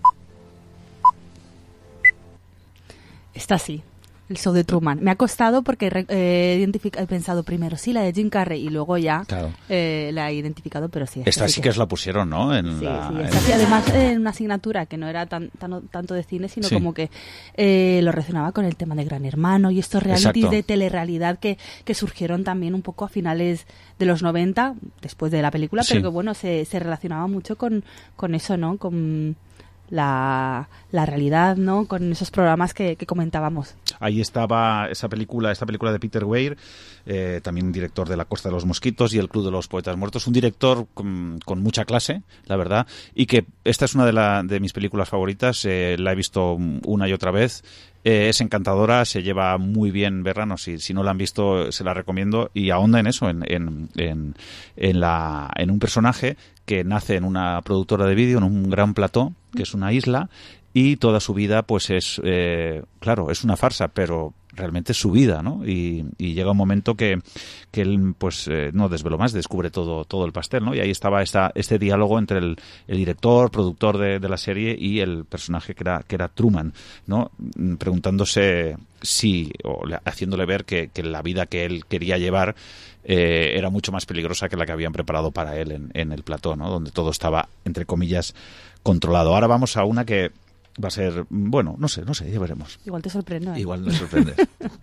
Está así, el show de Truman. Me ha costado porque he pensado primero, sí, la de Jim Carrey, y luego ya Claro. La he identificado, pero sí. Esta sí que os la pusieron, ¿no? Sí, esta sí, además en una asignatura que no era tanto de cine, sino Sí. como que lo relacionaba con el tema de Gran Hermano y estos realities Exacto. de telerrealidad que surgieron también un poco a finales de los 90, después de la película, Sí. pero que bueno, se relacionaba mucho con eso, ¿no? Con la realidad, ¿no? Con esos programas que comentábamos. Ahí estaba esta película de Peter Weir, también director de La Costa de los Mosquitos y El Club de los Poetas Muertos. Un director con mucha clase, la verdad, y que esta es una de mis películas favoritas. La he visto una y otra vez. Es encantadora, se lleva muy bien verla, no, si no la han visto se la recomiendo, y ahonda en eso, en un personaje que nace en una productora de vídeo, en un gran plató, que es una isla, y toda su vida pues es, claro, es una farsa, pero realmente es su vida, ¿no? Y llega un momento que él, pues, no desvelo más, descubre todo el pastel, ¿no? Y ahí estaba este diálogo entre el director, productor de la serie y el personaje que era Truman, ¿no? Preguntándose haciéndole ver que la vida que él quería llevar era mucho más peligrosa que la que habían preparado para él en el plató, ¿no? Donde todo estaba, entre comillas, controlado. Ahora vamos a una que va a ser, bueno, no sé, ya veremos. Igual te sorprende. Igual nos sorprende.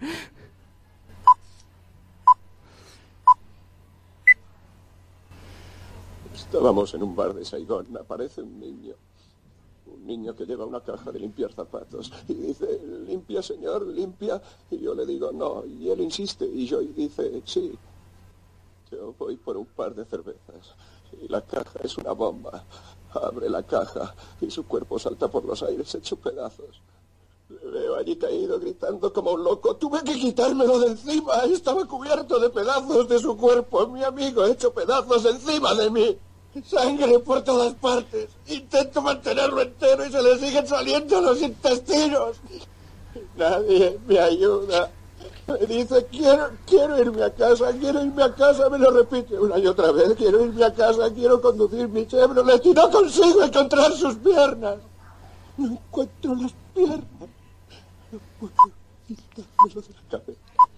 Estábamos en un bar de Saigón. Aparece un niño que lleva una caja de limpiar zapatos y dice, limpia señor, limpia, y yo le digo no, y él insiste y dice, sí, yo voy por un par de cervezas y la caja es una bomba. Abre la caja y su cuerpo salta por los aires hecho pedazos. Le veo allí caído gritando como un loco. Tuve que quitármelo de encima. Estaba cubierto de pedazos de su cuerpo. Mi amigo hecho pedazos encima de mí. Sangre por todas partes. Intento mantenerlo entero y se le siguen saliendo los intestinos. Nadie me ayuda. Me dice, quiero irme a casa, me lo repite una y otra vez, quiero irme a casa, quiero conducir mi Chevrolet y no consigo encontrar sus piernas. No encuentro las piernas. No puedo quitármelo de la cabeza.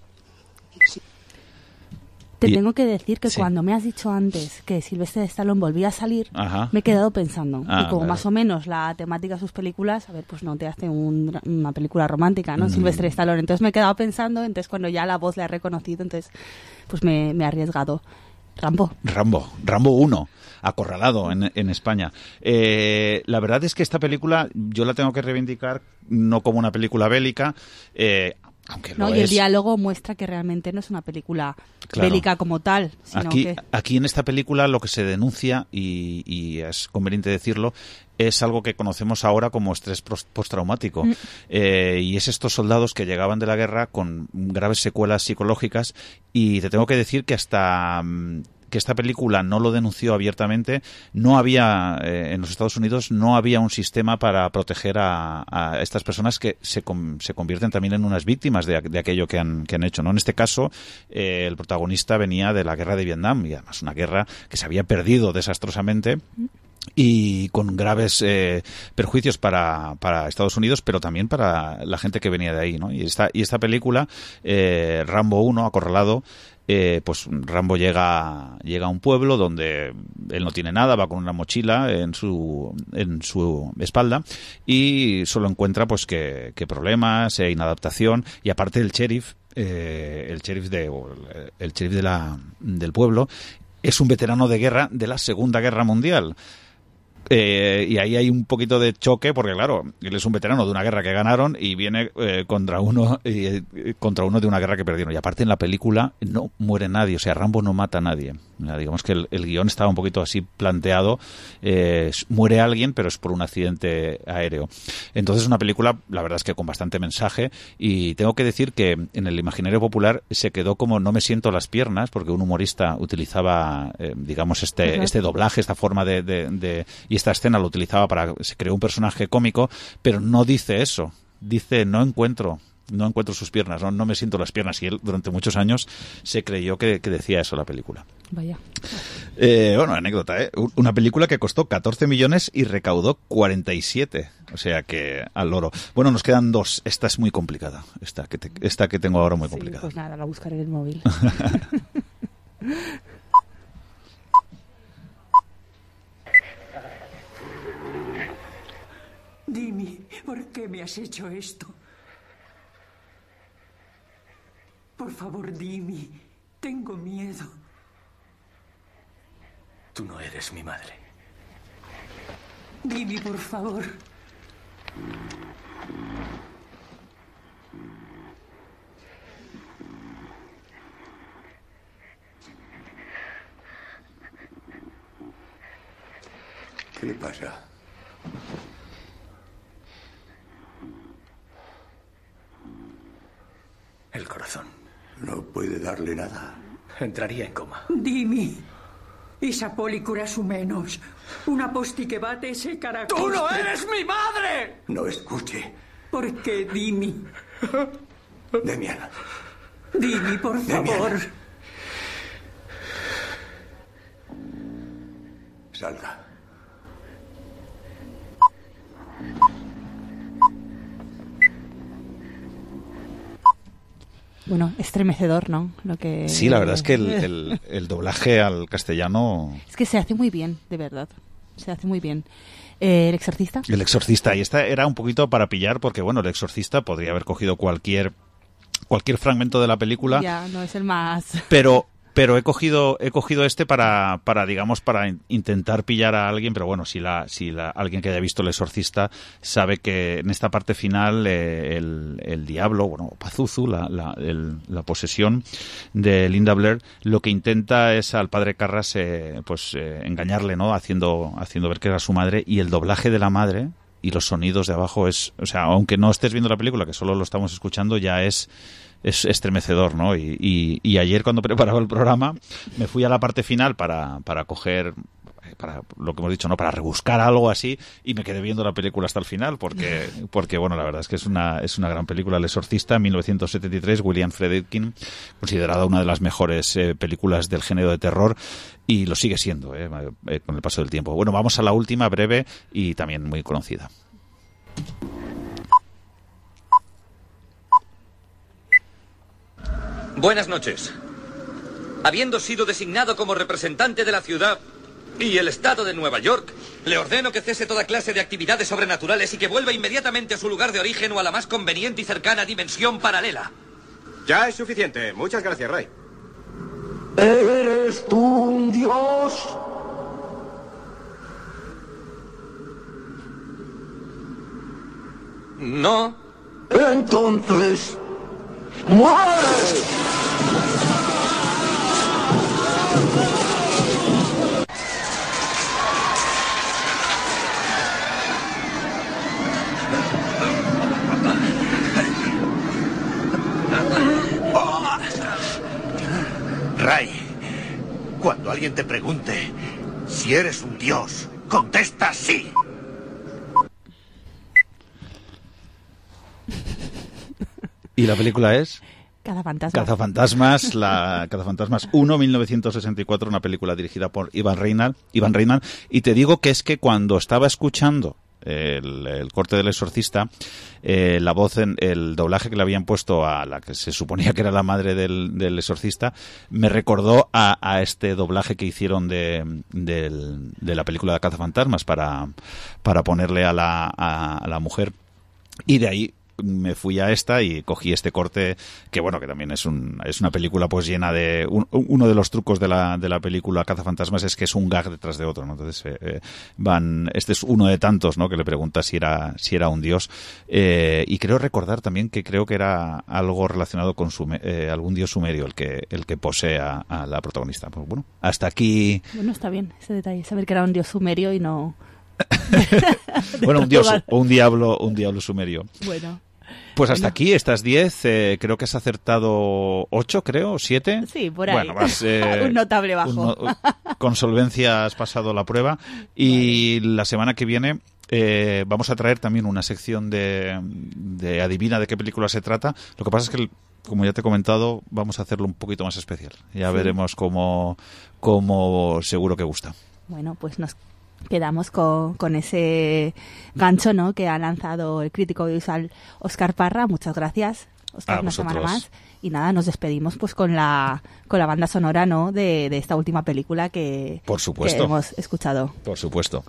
Te tengo que decir que cuando me has dicho antes que Sylvester Stallone volvía a salir, Ajá. me he quedado pensando. Y como vale. más o menos la temática de sus películas, a ver, pues no te hace una película romántica, ¿no? Sylvester Stallone. Entonces me he quedado pensando, entonces cuando ya la voz la he reconocido, entonces pues me he arriesgado. Rambo 1, Acorralado en España. La verdad es que esta película yo la tengo que reivindicar no como una película bélica, aunque ¿no? lo Y el es. diálogo muestra que realmente no es una película Claro. bélica como tal, sino Aquí en esta película lo que se denuncia, y es conveniente decirlo, es algo que conocemos ahora como estrés postraumático. Y es estos soldados que llegaban de la guerra con graves secuelas psicológicas, y te tengo que decir que hasta que esta película no lo denunció abiertamente, no había, en los Estados Unidos, no había un sistema para proteger a estas personas que se convierten también en unas víctimas de aquello que han hecho, ¿no? En este caso, el protagonista venía de la guerra de Vietnam, y además una guerra que se había perdido desastrosamente y con graves perjuicios para Estados Unidos, pero también para la gente que venía de ahí, ¿no? Y esta película, Rambo 1, Acorralado, pues Rambo llega a un pueblo donde él no tiene nada, va con una mochila en su espalda, y solo encuentra pues que problemas, inadaptación, y aparte el sheriff del pueblo es un veterano de guerra de la Segunda Guerra Mundial. Y ahí hay un poquito de choque, porque claro, él es un veterano de una guerra que ganaron y viene contra uno de una guerra que perdieron. Y aparte en la película no muere nadie, o sea, Rambo no mata a nadie. Digamos que el guión estaba un poquito así planteado, muere alguien, pero es por un accidente aéreo. Entonces una película, la verdad es que con bastante mensaje, y tengo que decir que en el imaginario popular se quedó como no me siento las piernas, porque un humorista utilizaba, digamos, este doblaje, esta forma y esta escena lo utilizaba se creó un personaje cómico, pero no dice eso. Dice, no encuentro no encuentro sus piernas, no me siento las piernas. Y él durante muchos años se creyó que decía eso la película. Vaya. Bueno, anécdota, una película que costó 14 millones y recaudó 47. O sea que al loro. Bueno, nos quedan dos. Esta es muy complicada. Esta que tengo ahora muy complicada. Pues nada, la buscaré en el móvil. Dime, ¿por qué me has hecho esto? Por favor, dime. Tengo miedo. Tú no eres mi madre. Dime, por favor. ¿Qué le pasa? El corazón. No puede darle nada. Entraría en coma. Dime. Esa policura su menos. Una posti que bate ese caracol. ¡Tú no eres mi madre! No escuche. ¿Por qué, Dimi? Demian. Dimi, por favor. Salga. Bueno, estremecedor, ¿no? Lo que... Sí, la verdad es que el doblaje al castellano... Es que se hace muy bien, de verdad. Se hace muy bien. ¿El Exorcista? El Exorcista. Y esta era un poquito para pillar porque, bueno, el Exorcista podría haber cogido cualquier fragmento de la película. Ya, no es el más... Pero he cogido este para digamos, para intentar pillar a alguien, pero bueno, si alguien que haya visto El Exorcista sabe que en esta parte final el diablo, bueno, Pazuzu, la posesión de Linda Blair, lo que intenta es al padre Carras engañarle, ¿no? Haciendo ver que era su madre, y el doblaje de la madre y los sonidos de abajo o sea, aunque no estés viendo la película, que solo lo estamos escuchando, ya es estremecedor, ¿no? Y ayer cuando preparaba el programa me fui a la parte final para coger, para lo que hemos dicho, ¿no? Para rebuscar algo así, y me quedé viendo la película hasta el final porque bueno, la verdad es que es una gran película. El Exorcista, 1973, William Friedkin, considerada una de las mejores películas del género de terror, y lo sigue siendo con el paso del tiempo. Bueno, vamos a la última, breve y también muy conocida. Buenas noches. Habiendo sido designado como representante de la ciudad y el estado de Nueva York, le ordeno que cese toda clase de actividades sobrenaturales y que vuelva inmediatamente a su lugar de origen o a la más conveniente y cercana dimensión paralela. Ya es suficiente. Muchas gracias, Ray. ¿Eres tú un dios? No. Entonces, ¡muere! Ray, cuando alguien te pregunte si eres un dios, contesta sí. ¿Y la película es? Cazafantasmas. Cazafantasmas 1, 1964, una película dirigida por Ivan Reitman. Y te digo que es que cuando estaba escuchando el corte del Exorcista, la voz, el doblaje que le habían puesto a la que se suponía que era la madre del Exorcista, me recordó a este doblaje que hicieron de la película de Cazafantasmas para ponerle a la mujer, y de ahí me fui a esta y cogí este corte que, bueno, que también es una película pues llena de... Uno de los trucos de la película Cazafantasmas es que es un gag detrás de otro, ¿no? Entonces este es uno de tantos, ¿no? Que le pregunta si era un dios, y creo recordar también que creo que era algo relacionado con algún dios sumerio el que posee a la protagonista. Pues bueno, hasta aquí... Bueno, está bien ese detalle, saber que era un dios sumerio y no... Bueno, un dios o un diablo sumerio. Bueno. Pues hasta aquí, estas 10, creo que has acertado 8, creo, 7. Sí, por ahí. Bueno, un notable bajo. Con solvencia has pasado la prueba, y vale. La semana que viene Vamos a traer también una sección de adivina de qué película se trata. Lo que pasa es que, como ya te he comentado, vamos a hacerlo un poquito más especial. Ya veremos cómo seguro que gusta. Bueno, pues nos quedamos con ese gancho, ¿no?, que ha lanzado el crítico audiovisual Óscar Parra. Muchas gracias, Óscar, una semana más. Y nada, nos despedimos pues con la banda sonora, ¿no?, de esta última película que hemos escuchado. Por supuesto.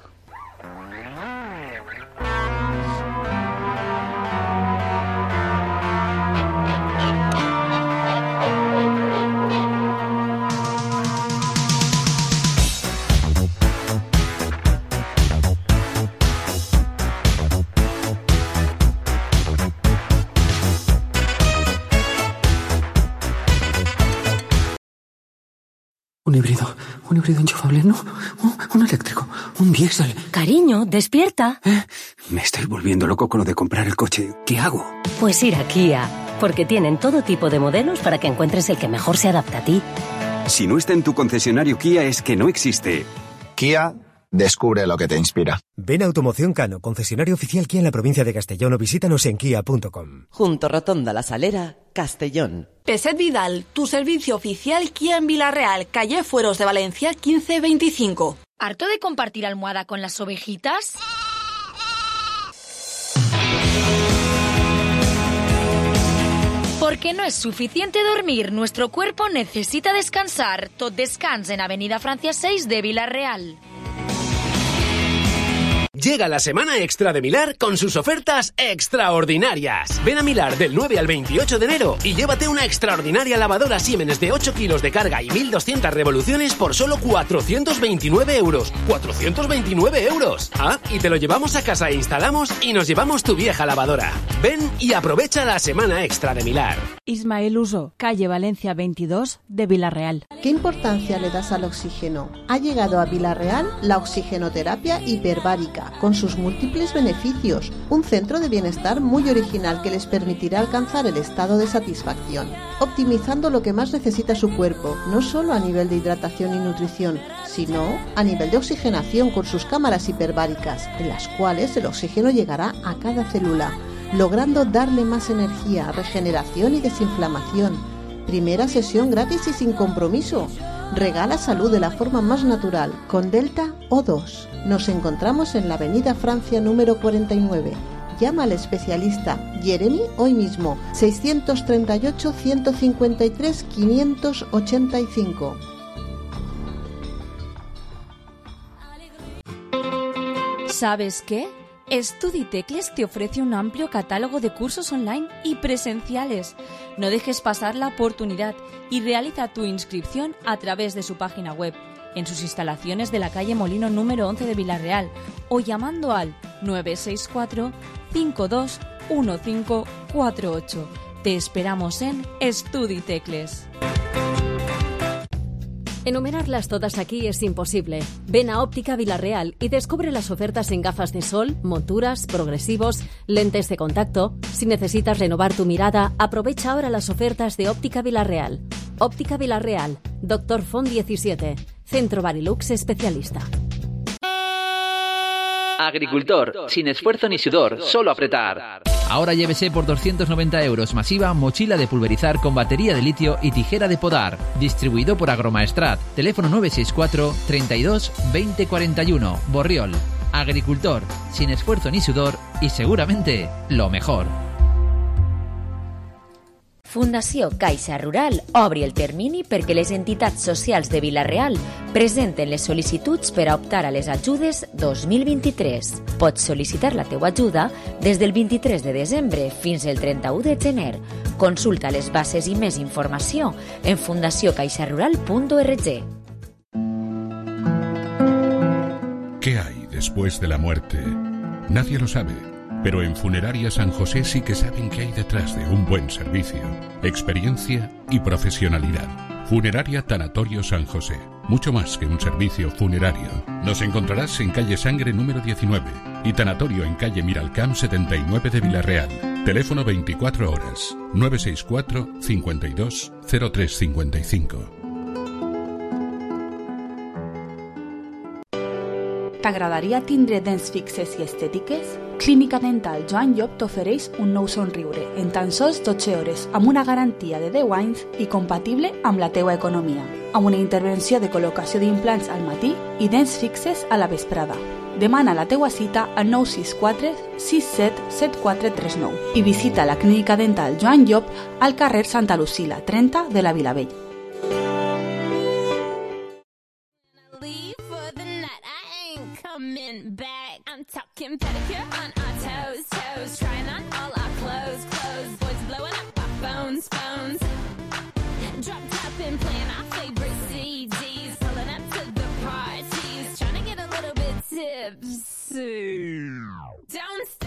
Un híbrido enchufable, no, un eléctrico, un diésel. Cariño, despierta. Me estoy volviendo loco con lo de comprar el coche. ¿Qué hago? Pues ir a Kia, porque tienen todo tipo de modelos para que encuentres el que mejor se adapta a ti. Si no está en tu concesionario Kia es que no existe. Kia, descubre lo que te inspira. Ven a Automoción Cano, concesionario oficial Kia en la provincia de Castellón, o visítanos en kia.com. Junto Rotonda La Salera, Castellón. Peset Vidal, tu servicio oficial Kia en Villarreal, calle Fueros de Valencia 1525. ¿Harto de compartir almohada con las ovejitas? Porque no es suficiente dormir, nuestro cuerpo necesita descansar. Tot descans en Avenida Francia 6 de Villarreal. Llega la semana extra de Milar con sus ofertas extraordinarias. Ven a Milar del 9 al 28 de enero y llévate una extraordinaria lavadora Siemens de 8 kilos de carga y 1.200 revoluciones por solo 429 euros. ¡429 euros! Ah, y te lo llevamos a casa e instalamos y nos llevamos tu vieja lavadora. Ven y aprovecha la semana extra de Milar. Ismael Uso, calle Valencia 22 de Villarreal. ¿Qué importancia le das al oxígeno? Ha llegado a Villarreal la oxigenoterapia hiperbárica, con sus múltiples beneficios, un centro de bienestar muy original que les permitirá alcanzar el estado de satisfacción, optimizando lo que más necesita su cuerpo, no solo a nivel de hidratación y nutrición, sino a nivel de oxigenación con sus cámaras hiperbáricas, en las cuales el oxígeno llegará a cada célula, logrando darle más energía, regeneración y desinflamación. Primera sesión gratis y sin compromiso. Regala salud de la forma más natural, con Delta O2. Nos encontramos en la Avenida Francia número 49. Llama al especialista Jeremy hoy mismo, 638-153-585. ¿Sabes qué? StudiTecles te ofrece un amplio catálogo de cursos online y presenciales. No dejes pasar la oportunidad y realiza tu inscripción a través de su página web, en sus instalaciones de la calle Molino número 11 de Villarreal o llamando al 964 521548. Te esperamos en StudiTecles. Enumerarlas todas aquí es imposible. Ven a Óptica Villarreal y descubre las ofertas en gafas de sol, monturas, progresivos, lentes de contacto. Si necesitas renovar tu mirada, aprovecha ahora las ofertas de Óptica Villarreal. Óptica Villarreal, Dr. Font 17, Centro Barilux especialista. Agricultor, sin esfuerzo ni sudor, solo apretar. Ahora llévese por 290 euros masiva mochila de pulverizar con batería de litio y tijera de podar. Distribuido por Agromaestrat. Teléfono 964 32 20 41. Borriol. Agricultor, sin esfuerzo ni sudor y seguramente lo mejor. Fundació Caixa Rural obri el termini perquè les entitats socials de Vila-real presenten les sol·licituds per a optar a les ajudes 2023. Pots sol·licitar la teua ajuda des del 23 de desembre fins al 31 de gener. Consulta les bases i més informació en fundaciocaixarural.org. ¿Qué hay después de la muerte? Nadie lo sabe. Pero en Funeraria San José sí que saben qué hay detrás de un buen servicio, experiencia y profesionalidad. Funeraria Tanatorio San José. Mucho más que un servicio funerario. Nos encontrarás en calle Sangre número 19 y Tanatorio en calle Miralcamp 79 de Vila-real. Teléfono 24 horas 964 52 0355. T'agradaria tindre dents fixes i estètiques? Clínica Dental Joan Llop t'ofereix un nou somriure en tan sols 12 hores amb una garantia de 10 anys i compatible amb la teua economia, amb una intervenció de col·locació d'implants al matí i dents fixes a la vesprada. Demana la teua cita al 964 67 7439 i visita la Clínica Dental Joan Llop al carrer Santa Lucila 30 de la Vilavella. I'm talking pedicure on our toes, toes, trying on all our clothes, clothes, boys blowing up our phones, phones, dropped up and playing our favorite CDs, pulling up to the parties, trying to get a little bit tipsy, don't stop.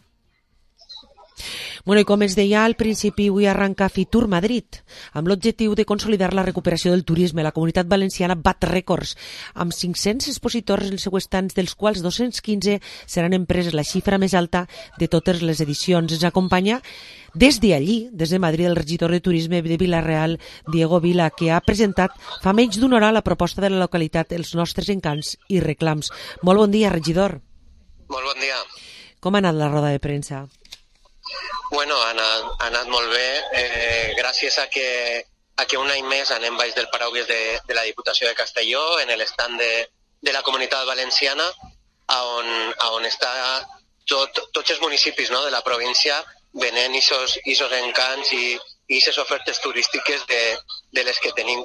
Bueno, i com es deia al principi, avui arranca Fitur Madrid, amb l'objectiu de consolidar la recuperació del turisme. La Comunitat Valenciana bat rècords, amb 500 expositors els següents anys, dels quals 215 seran empreses, la xifra més alta de totes les edicions. Ens acompanya des de Madrid, el regidor de Turisme de Vila-real, Diego Vila, que ha presentat fa menys d'una hora la proposta de la localitat, els nostres encants i reclams. Molt bon dia, regidor. Molt bon dia. Com ha anat la roda de premsa? Bueno, ha anat molt bé, gràcies a que un any més anem baix del paraigües de la Diputació de Castelló, en l'estand de la Comunitat Valenciana, on està tots els municipis, no, de la província venent isos encants i aquestes ofertes turístiques de les que tenim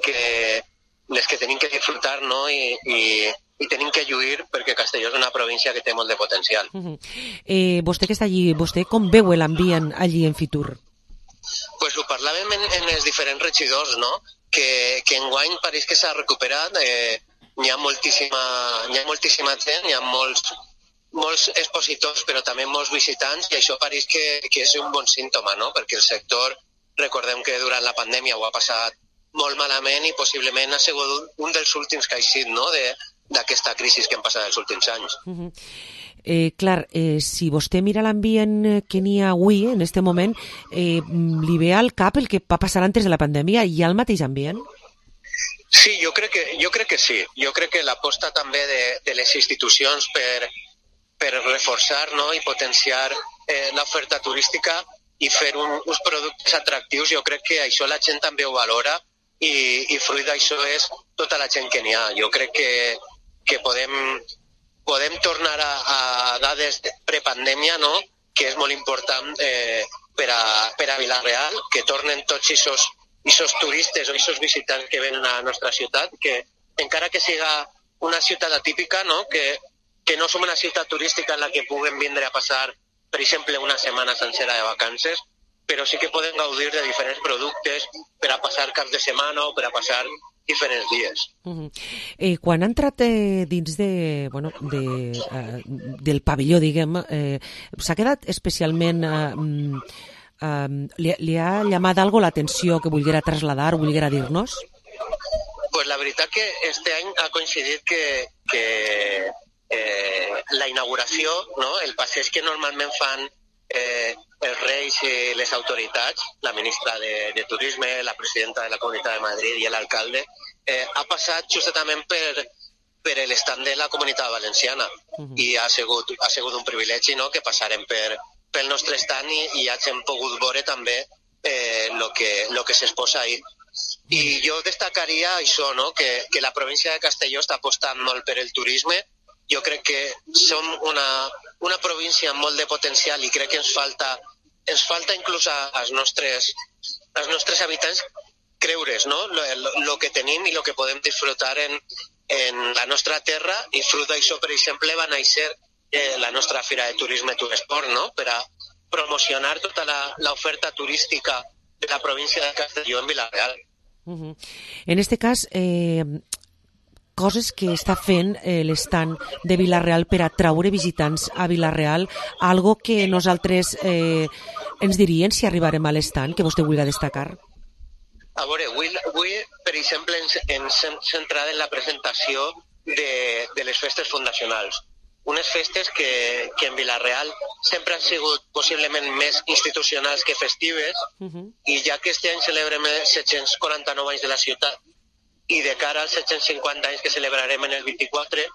que disfrutar, no, i tenim que lluir perquè Castelló és una província que té molt de potencial. Vostè que està allí, vostè com veu l'ambient allí en Fitur? Pues ho parlàvem en els diferents regidors, no? Que enguany pareix que s'ha recuperat, hi ha moltíssima gent, hi ha molts expositors, però també molts visitants, i això pareix que és un bon símptoma, no? Perquè el sector, recordem que durant la pandèmia ho ha passat molt malament i possiblement ha sigut un dels últims que ha eixit, no?, d'aquesta crisi que hem passat els últims anys. Clar, si vostè mira l'ambient que n'hi ha avui, en aquest moment, li ve al cap el que va passar antes de la pandèmia? Hi ha el mateix ambient? Sí, jo crec que sí. Jo crec que l'aposta també de les institucions per reforçar, no, i potenciar l'oferta turística i fer uns productes atractius, jo crec que això la gent també ho valora i fruit d'això és tota la gent que n'hi ha. Jo crec que podem tornar a dades prepandèmia, no?, que és molt important per a Vila-real, que tornen tots aquests turistes o aquests visitants que venen a la nostra ciutat, que encara que siga una ciutat atípica, no?, que no som una ciutat turística en la que puguem vindre a passar, per exemple, una setmana sencera de vacances, però sí que podem gaudir de diferents productes per a passar caps de setmana o per a passar diferents dies. Quan ha entrat dins del pavelló, diguem, s'ha quedat especialment... li ha llamat algo l'atenció que volguera traslladar o volguera dir-nos? Pues la veritat que este any ha coincidit que la inauguració, no, el passeig que normalment fan els reis i les autoritats, la ministra de Turisme, la presidenta de la Comunitat de Madrid i l'alcalde, ha passat justament per l'estand de la Comunitat Valenciana i ha sigut un privilegi, no?, que passarem pel nostre estand i hagin pogut veure també el que s'exposa ahir. I jo destacaria això, no?, que la província de Castelló està apostant molt per el turisme. Jo crec que som una província amb molt de potencial i crec que ens falta inclús als nostres habitants creure's, no?, el que tenim i el que podem disfrutar en la nostra terra, i fruit d'això, per exemple, va néixer la nostra Fira de Turisme Turesport, no?, per a promocionar tota l'oferta turística de la província de Castelló en Vila-real. En este cas, coses que està fent l'estand de Vila-real per atraure visitants a Vila-real, algo que nosaltres ens dirien si arribarem a l'estand, que vostè vulgui destacar. A veure, avui, per exemple, ens hem centrat en la presentació de les festes fundacionals. Unes festes que en Vila-real sempre han sigut possiblement més institucionals que festives, i ja que este any celebrem els 749 anys de la ciutat i de cara als 750 anys que celebrarem en el 24,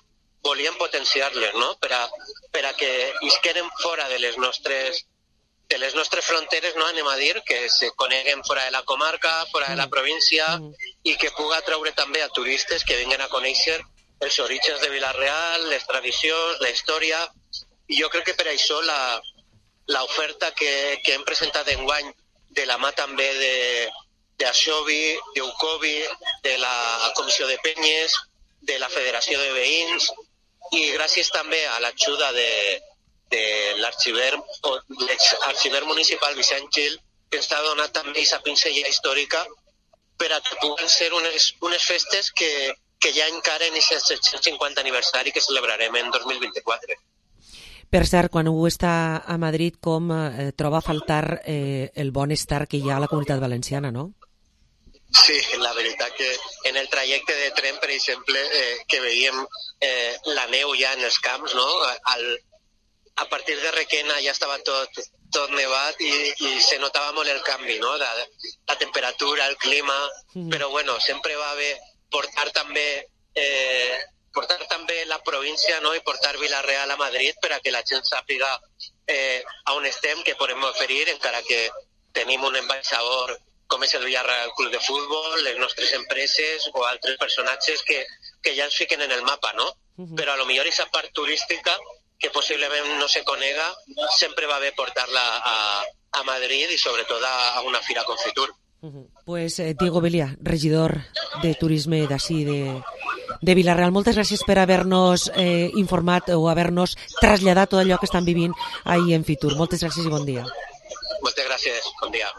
volíem potenciar-les, no? Per a que isqueren fora de les nostres fronteres, no, anem a dir, que se coneguen fora de la comarca, fora de la província, i que puga treure també a turistes que vinguen a conèixer els orígens de Vila-real, les tradicions, la història, i jo crec que per això l'oferta que hem presentat enguany de la mà també d'Aixovi, d'Ucovi, de la Comissió de Penyes, de la Federació de Veïns, i gràcies també a l'ajuda de l'arxiver municipal Vicent Gil, que ens ha donat també aquesta pinzellada històrica per a que puguen ser unes festes que ja encaren aquest 750 aniversari que celebrarem en 2024. Per cert, quan algú està a Madrid, com troba a faltar el bon estar que hi ha a la Comunitat Valenciana, no? Sí, la veritat que en el trajecte de tren, per exemple, que veiem la neu ja en els camps, no? A partir de Requena ja estava tot nevat i se notava molt el canvi, no? La temperatura, el clima, però bueno, sempre va bé portar també la província, no? I portar Vila-real a Madrid per a que la gent sàpiga on estem, què podem oferir, encara que tenim un ambaixador com és el Villarreal Club de Futbol, les nostres empreses o altres personatges que ja ens fiquen en el mapa, no? Però a lo millor aquesta part turística, que possiblement no se conega, sempre va bé portar-la a Madrid i sobretot a una fira con Fitur. Pues Diego Belia, regidor de Turisme d'ací de Vila-real, moltes gràcies per haver-nos informat o haver-nos traslladat tot allò que estan vivint ahir en Fitur. Moltes gràcies i bon dia. Moltes gràcies, bon dia.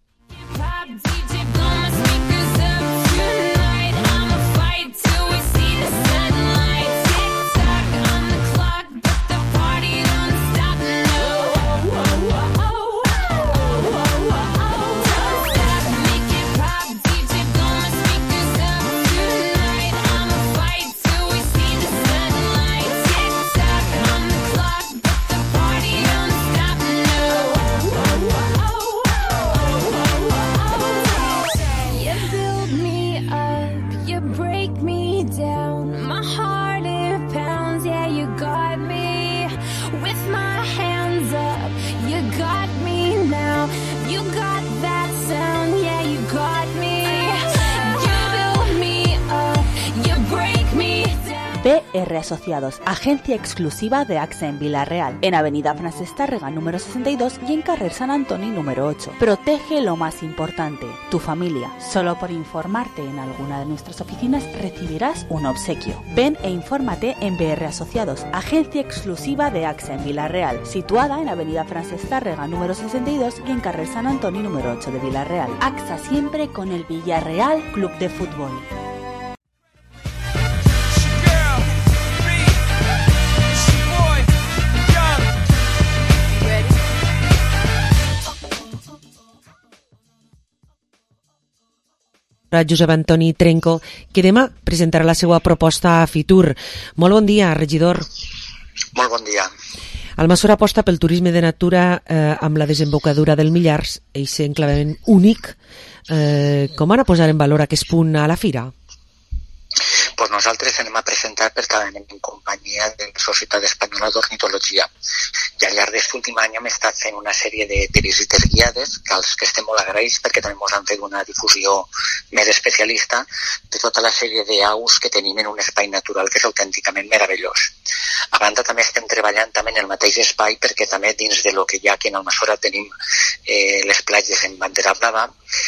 BR Asociados, agencia exclusiva de AXA en Vila-real, en Avenida Francesc Tàrrega número 62 y en Carrer Sant Antoni número 8. Protege lo más importante, tu familia. Solo por informarte en alguna de nuestras oficinas recibirás un obsequio. Ven e infórmate en BR Asociados, agencia exclusiva de AXA en Vila-real, situada en Avenida Francesc Tàrrega número 62 y en Carrer Sant Antoni número 8 de Vila-real. AXA siempre con el Villarreal Club de Fútbol. Josep Antoni Trenco, que demà presentarà la seva proposta a Fitur. Molt bon dia, regidor. Molt bon dia. Almassora aposta pel turisme de natura amb la desembocadura del Millars, aquest enclavament únic. Com van a posar en valor aquest punt a la fira? Pues nosaltres anem a presentar perquè anem en companyia de la Societat Espanyola d'Ornitologia. I al llarg d'aquest últim any hem estat fent una sèrie de visites guiades, que als que estem molt agraïts perquè també ens han fet una difusió més especialista de tota la sèrie d'aus que tenim en un espai natural que és autènticament meravellós. A banda també estem treballant també en el mateix espai perquè també dins de lo que hi ha aquí en Almassora tenim les platges en Bandera Blava.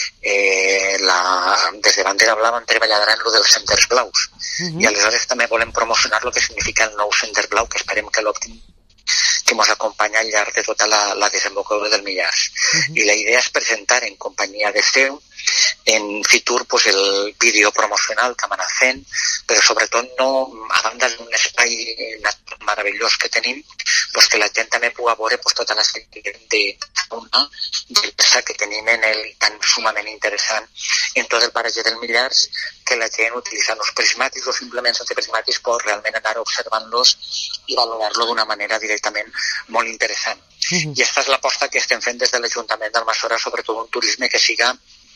Des de Bandera Blava hem treballat en lo dels senders blaus. I aleshores també volem promocionar el que significa el nou sender blau, que esperem que l'òptim que ens acompanya al llarg de tota la desembocadura del Millars. I la idea és presentar en companyia de seu en Fitur pues, el vídeo promocional que hem anat fent, però sobretot no, a banda d'un espai meravellós que tenim, pues, que la gent també pugui veure pues, tota la sèrie de fauna diversa que tenim en el tan sumament interessant en tot el paratge del Millars, que la gent utilitzant els prismàtics o simplement sense prismàtics pot realment anar observant-los i valorar-lo d'una manera directament molt interessant. I aquesta és l'aposta que estem fent des de l'Ajuntament d'Almassora, sobretot un turisme que siga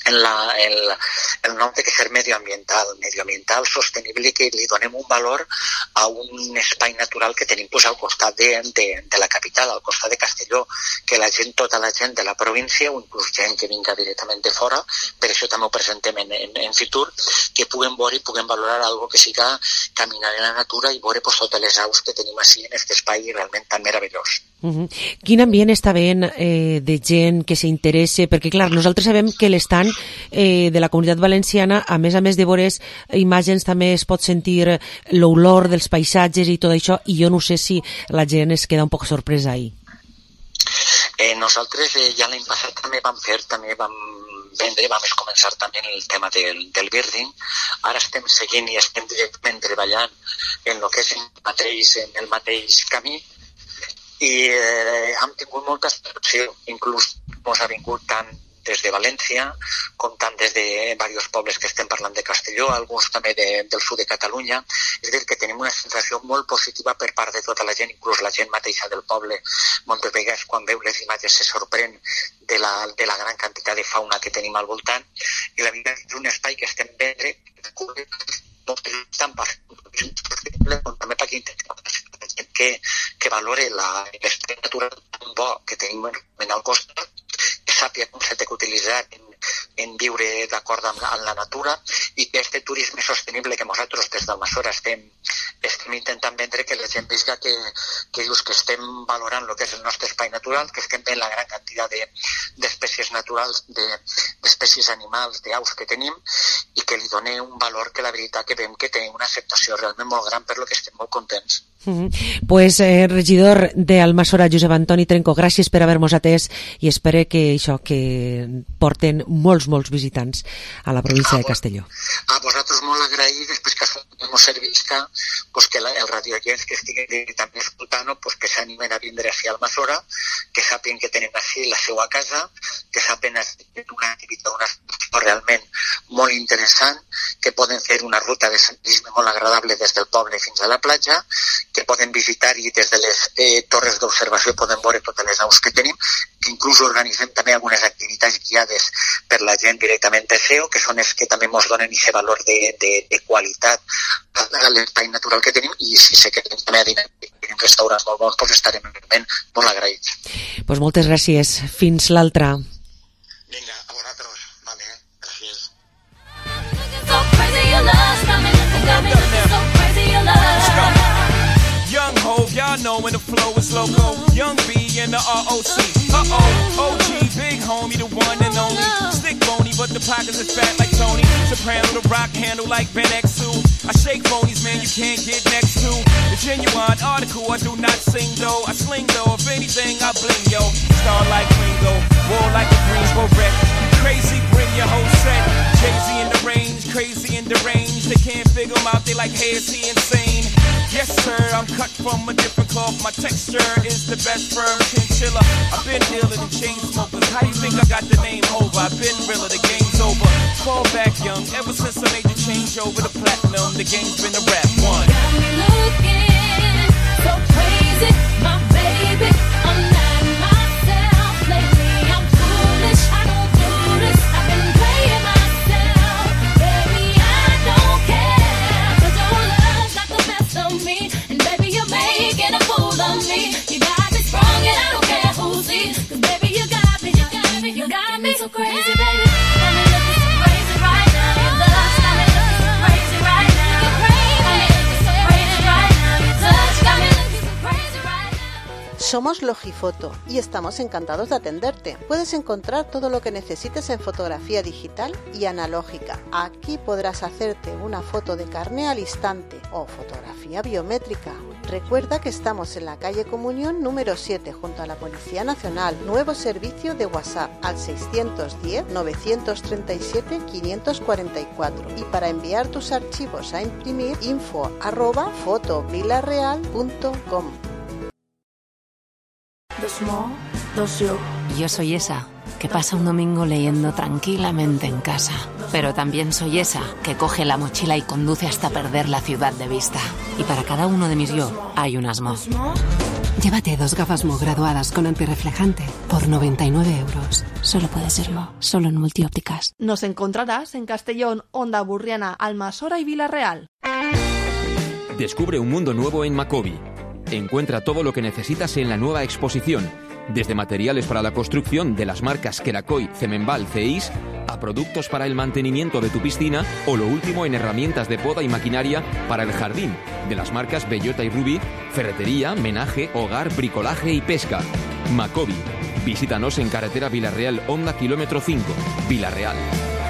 el nom de que ser medioambiental sostenible, que li donem un valor a un espai natural que tenim al costat de la capital, al costat de Castelló, que tota la gent de la província, o inclús gent que vinga directament de fora, per això també ho presentem en Fitur, que puguen veure i puguen valorar algo que siga caminar en la natura i veure totes les aus que tenim així en aquest espai realment tan meravellós. Quin ambient està veient de gent que s'interessa? Perquè, clar, nosaltres sabem que l'estant de la Comunitat Valenciana, a més de veure imatges, també es pot sentir l'olor dels paisatges i tot això, i jo no sé si la gent es queda un poc sorpresa ahí. Nosaltres ja l'any passat també vam vendre, vam començar també el tema del birding. Ara estem seguint i estem directament treballant en el que és en el mateix camí, i hem tingut molta acceptació, inclús ens ha vingut tant des de València com tant des de diversos pobles que estem parlant de Castelló, alguns també del sud de Catalunya. És a dir, que tenim una sensació molt positiva per part de tota la gent, inclús la gent mateixa del poble. Moltes vegades quan veu les imatges se sorprèn de la gran quantitat de fauna que tenim al voltant, i la veritat és un espai que estem vendre també perquè intentem que valore l'espai natural tan bo que tenim al costat, que sàpiga com s'ha d'utilitzar en viure d'acord amb la natura, i que aquest turisme sostenible que nosaltres des d'Almassora estem intentant vendre, que la gent visca que dius que estem valorant el que és el nostre espai natural, que estem veient la gran quantitat d'espècies naturals, d'espècies animals, d'aus que tenim, i que li doni un valor que la veritat que veiem que tenim una acceptació realment molt gran, per lo que estem molt contents. Pues regidor d'Almassora, Josep Antoni Trenco, gràcies per haver-nos atès, i espero que porten molts visitants a la província de Castelló. A vosaltres molt agraït, després que ens servisca, que els radioients que estiguin també escoltant, que s'animen a vindre a Almassora, que sàpien que tenen així la seva casa, que sàpien una activitat, una activitat realment molt interessant, que poden fer una ruta de senderisme molt agradable des del poble fins a la platja, que poden visitar, i des de les torres d'observació poden veure totes les aus que tenim, que inclús organitzem també algunes activitats guiades per la gent directament de SEO, que són els que també ens donen aquest valor de qualitat a l'espai natural que tenim, i si sé que tenim també a dinar en restaurants molt bons, estarem molt agraïts. Pues moltes gràcies. Fins l'altra. Vinga, a vosaltres. Vale, gràcies. Young Hov, y'all know when the flow is loco. Young B and the ROC. OG, big homie, the one and only. Stick bony, but the pockets is fat like Tony. Soprano, the rock handle like Ben X2. I shake phonies, man, you can't get next to. The genuine article, I do not sing though. I sling though, if anything, I bling yo. Star like Ringo, war like a Greensboro wreck. Crazy, bring your whole set. Jay-Z in the range, crazy in the range. They can't figure him out, they like, hey, is he insane? Yes, sir, I'm cut from a different cloth. My texture is the best firm chinchilla. I've been dealer than chain smokers. How you think I got the name over? I've been realer, the game's over. Fall back young, ever since I made the change over to platinum, the game's been a rap one. Got me looking so crazy, my baby. I'm not myself lately. I'm foolish, I don't do this. I've been playing myself, baby. I don't care, 'cause your love's not the best of me, and baby you're making a fool of me. You got me sprung and I don't care who sees, 'cause baby you got me so crazy, baby. Got me looking so crazy right now. Your love's got me looking so crazy right now. You're crazy, so crazy right now. Your touch got me looking so crazy right now. Somos Logifoto y estamos encantados de atenderte. Puedes encontrar todo lo que necesites en fotografía digital y analógica. Aquí podrás hacerte una foto de carné al instante o fotografía biométrica. Recuerda que estamos en la calle Comunión número 7 junto a la Policía Nacional. Nuevo servicio de WhatsApp al 610-937-544. Y para enviar tus archivos a imprimir, info@fotovilareal.com. Yo soy esa que pasa un domingo leyendo tranquilamente en casa. Pero también soy esa que coge la mochila y conduce hasta perder la ciudad de vista. Y para cada uno de mis yo hay un Asmo. Llévate 2 gafas Mo graduadas con antirreflejante por 99 euros. Solo puede ser Mo, solo en Multiópticas. Nos encontrarás en Castellón, Onda Burriana, Almasora y Vilarreal. Descubre un mundo nuevo en Macobi. Encuentra todo lo que necesitas en la nueva exposición, desde materiales para la construcción de las marcas Kerakoy, Cemenbal, Ceis, a productos para el mantenimiento de tu piscina o lo último en herramientas de poda y maquinaria para el jardín, de las marcas Bellota y Ruby, ferretería, menaje, hogar, bricolaje y pesca. Macobi. Visítanos en carretera Vilarreal, Honda kilómetro 5, Vilarreal.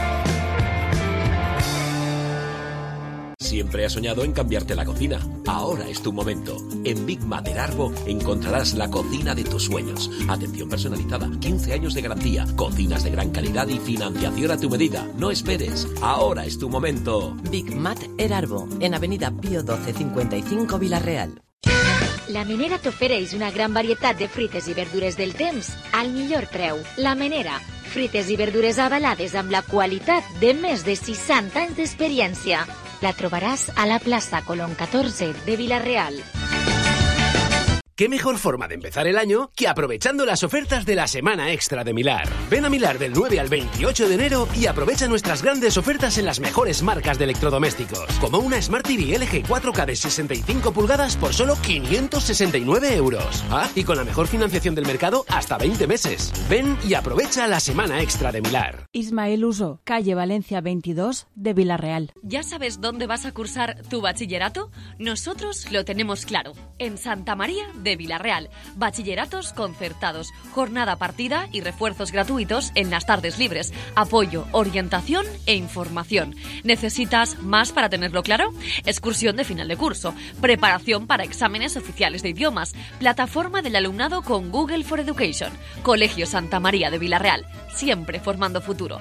Siempre has soñado en cambiarte la cocina. Ahora es tu momento. En Big Mater Arbo encontrarás la cocina de tus sueños. Atención personalizada, 15 años de garantía, cocinas de gran calidad y financiación a tu medida. No esperes. Ahora es tu momento. Big Mater Arbo, en Avenida Pío 12 55 Vilarreal. La Menera t'ofereix una gran varietat de fruites i verdures del temps al millor preu. La Menera, fruites i verdures avalades amb la qualitat de més de 60 anys d'experiència. La trobaràs a la plaça Colón 14 de Vilarreal. ¿Qué mejor forma de empezar el año que aprovechando las ofertas de la Semana Extra de Milar? Ven a Milar del 9 al 28 de enero y aprovecha nuestras grandes ofertas en las mejores marcas de electrodomésticos, como una Smart TV LG 4K de 65 pulgadas por solo 569 euros. Ah, y con la mejor financiación del mercado hasta 20 meses. Ven y aprovecha la Semana Extra de Milar. Ismael Uso, calle Valencia 22 de Vilarreal. ¿Ya sabes dónde vas a cursar tu bachillerato? Nosotros lo tenemos claro. En Santa María de Vilarreal. Bachilleratos concertados, jornada partida y refuerzos gratuitos en las tardes libres. Apoyo, orientación e información. ¿Necesitas más para tenerlo claro? Excursión de final de curso, preparación para exámenes oficiales de idiomas, plataforma del alumnado con Google for Education. Colegio Santa María de Vilarreal, siempre formando futuro.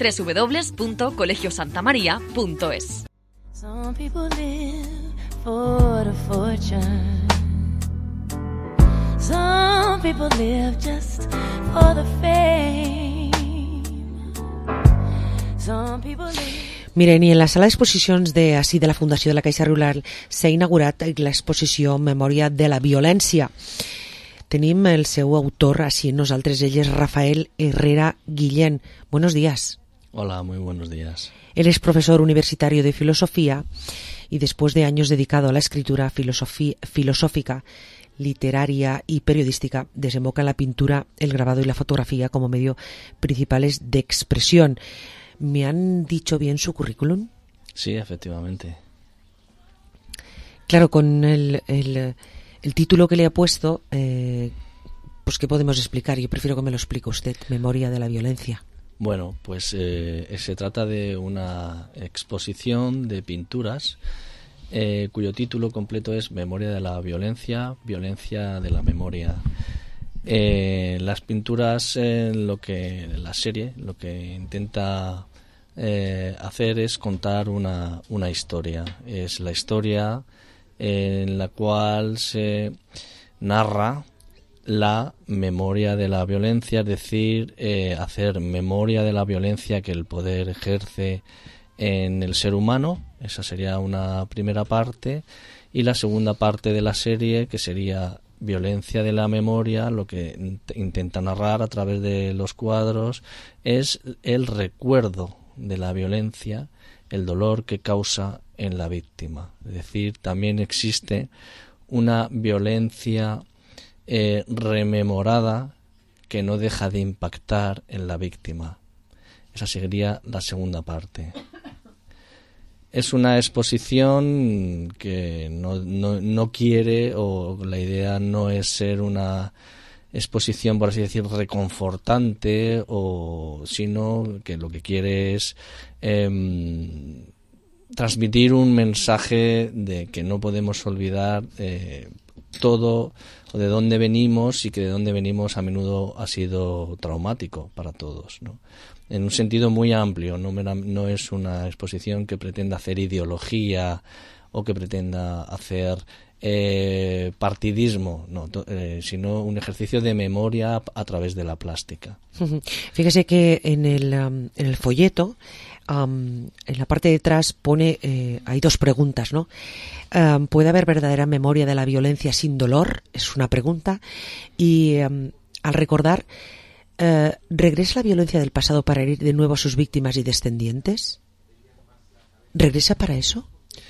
www.colegiosantamaria.es. Some people live for the fortune. Some people live just for the fame. Some people live... Miren, i en la sala d'exposicions de la Fundació de la Caixa Rural s'ha inaugurat l'exposició Memòria de la Violència. Tenim el seu autor així en nosaltres, ell és Rafael Herrera Guillén. Buenos días. Hola, muy buenos días. Él es profesor universitario de filosofía y después de años dedicado a la escritura filosófica, literaria y periodística, desemboca en la pintura, el grabado y la fotografía como medio principales de expresión. ¿Me han dicho bien su currículum? Sí, efectivamente. Claro, con el título que le ha puesto, pues ¿qué podemos explicar? Yo prefiero que me lo explique usted, Memoria de la Violencia. Bueno, pues se trata de una exposición de pinturas cuyo título completo es Memoria de la Violencia, Violencia de la Memoria. Las pinturas, la serie, lo que intenta hacer es contar una historia. Es la historia en la cual se narra la memoria de la violencia, es decir, hacer memoria de la violencia que el poder ejerce en el ser humano. Esa sería una primera parte, y la segunda parte de la serie, que sería violencia de la memoria, lo que intenta narrar a través de los cuadros es el recuerdo de la violencia, el dolor que causa en la víctima. Es decir, también existe una violencia rememorada que no deja de impactar en la víctima. Esa sería la segunda parte. Es una exposición que no quiere, o la idea no es ser una exposición, por así decir, reconfortante, sino que lo que quiere es transmitir un mensaje de que no podemos olvidar todo o de dónde venimos, y que de dónde venimos a menudo ha sido traumático para todos, ¿no? En un sentido muy amplio. No es una exposición que pretenda hacer ideología o que pretenda hacer partidismo, no, sino un ejercicio de memoria a través de la plástica. Fíjese que en el folleto en la parte de atrás pone, hay dos preguntas, ¿no? ¿Puede haber verdadera memoria de la violencia sin dolor? Es una pregunta. Y al recordar, ¿regresa la violencia del pasado para herir de nuevo a sus víctimas y descendientes? ¿Regresa para eso?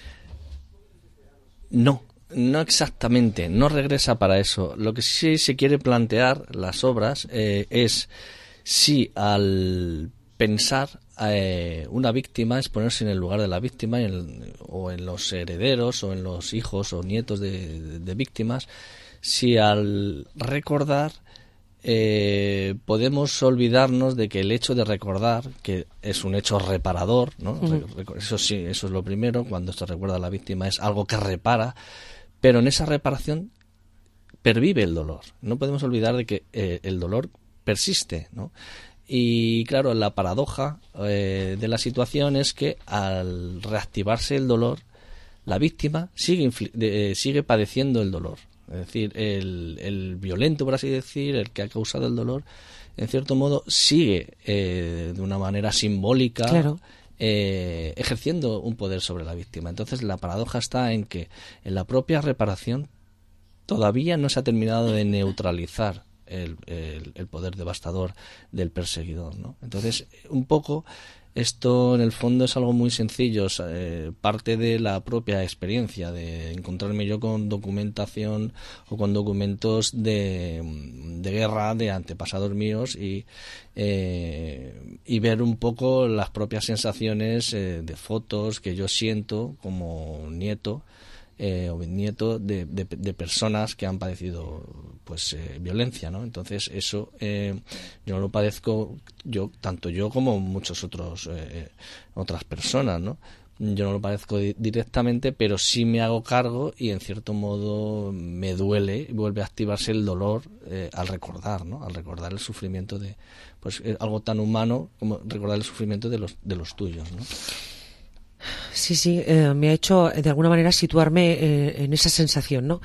No exactamente, no regresa para eso. Lo que sí se quiere plantear las obras es si al pensar una víctima es ponerse en el lugar de la víctima o en los herederos o en los hijos o nietos de víctimas, si al recordar podemos olvidarnos de que el hecho de recordar, que es un hecho reparador, ¿no? Eso sí, eso es lo primero, cuando se recuerda a la víctima es algo que repara, pero en esa reparación pervive el dolor. No podemos olvidar de que el dolor persiste, ¿no? Y claro, la paradoja de la situación es que al reactivarse el dolor, la víctima sigue padeciendo el dolor. Es decir, el violento, por así decir, el que ha causado el dolor, en cierto modo sigue de una manera simbólica, claro, ejerciendo un poder sobre la víctima. Entonces la paradoja está en que en la propia reparación todavía no se ha terminado de neutralizar el poder devastador del perseguidor, ¿no? Entonces, un poco esto en el fondo es algo muy sencillo, parte de la propia experiencia de encontrarme yo con documentación o con documentos de guerra de antepasados míos y ver un poco las propias sensaciones de fotos que yo siento como nieto o bisnieto de personas que han padecido pues violencia, ¿no? Entonces eso yo lo padezco, tanto yo como muchos otras personas, ¿no? Yo no lo padezco directamente, pero sí me hago cargo y en cierto modo me duele y vuelve a activarse el dolor al recordar, ¿no? Al recordar el sufrimiento de pues algo tan humano como recordar el sufrimiento de los tuyos, ¿no? Sí, me ha hecho de alguna manera situarme en esa sensación, ¿no?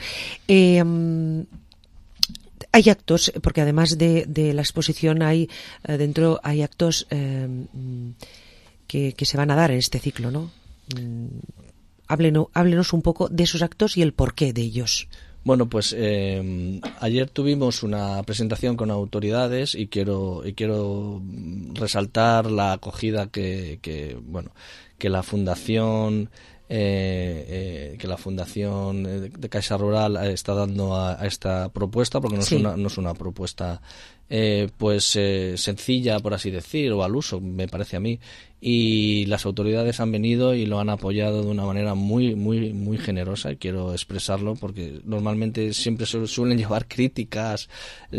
Hay actos, porque además de la exposición dentro hay actos que se van a dar en este ciclo, ¿no? Háblenos un poco de esos actos y el porqué de ellos. Bueno, pues ayer tuvimos una presentación con autoridades y quiero resaltar la acogida que la Fundación de Caixa Rural está dando a esta propuesta, porque no es una propuesta sencilla, por así decir, o al uso, me parece a mí, y las autoridades han venido y lo han apoyado de una manera muy muy muy generosa, y quiero expresarlo porque normalmente siempre suelen llevar críticas,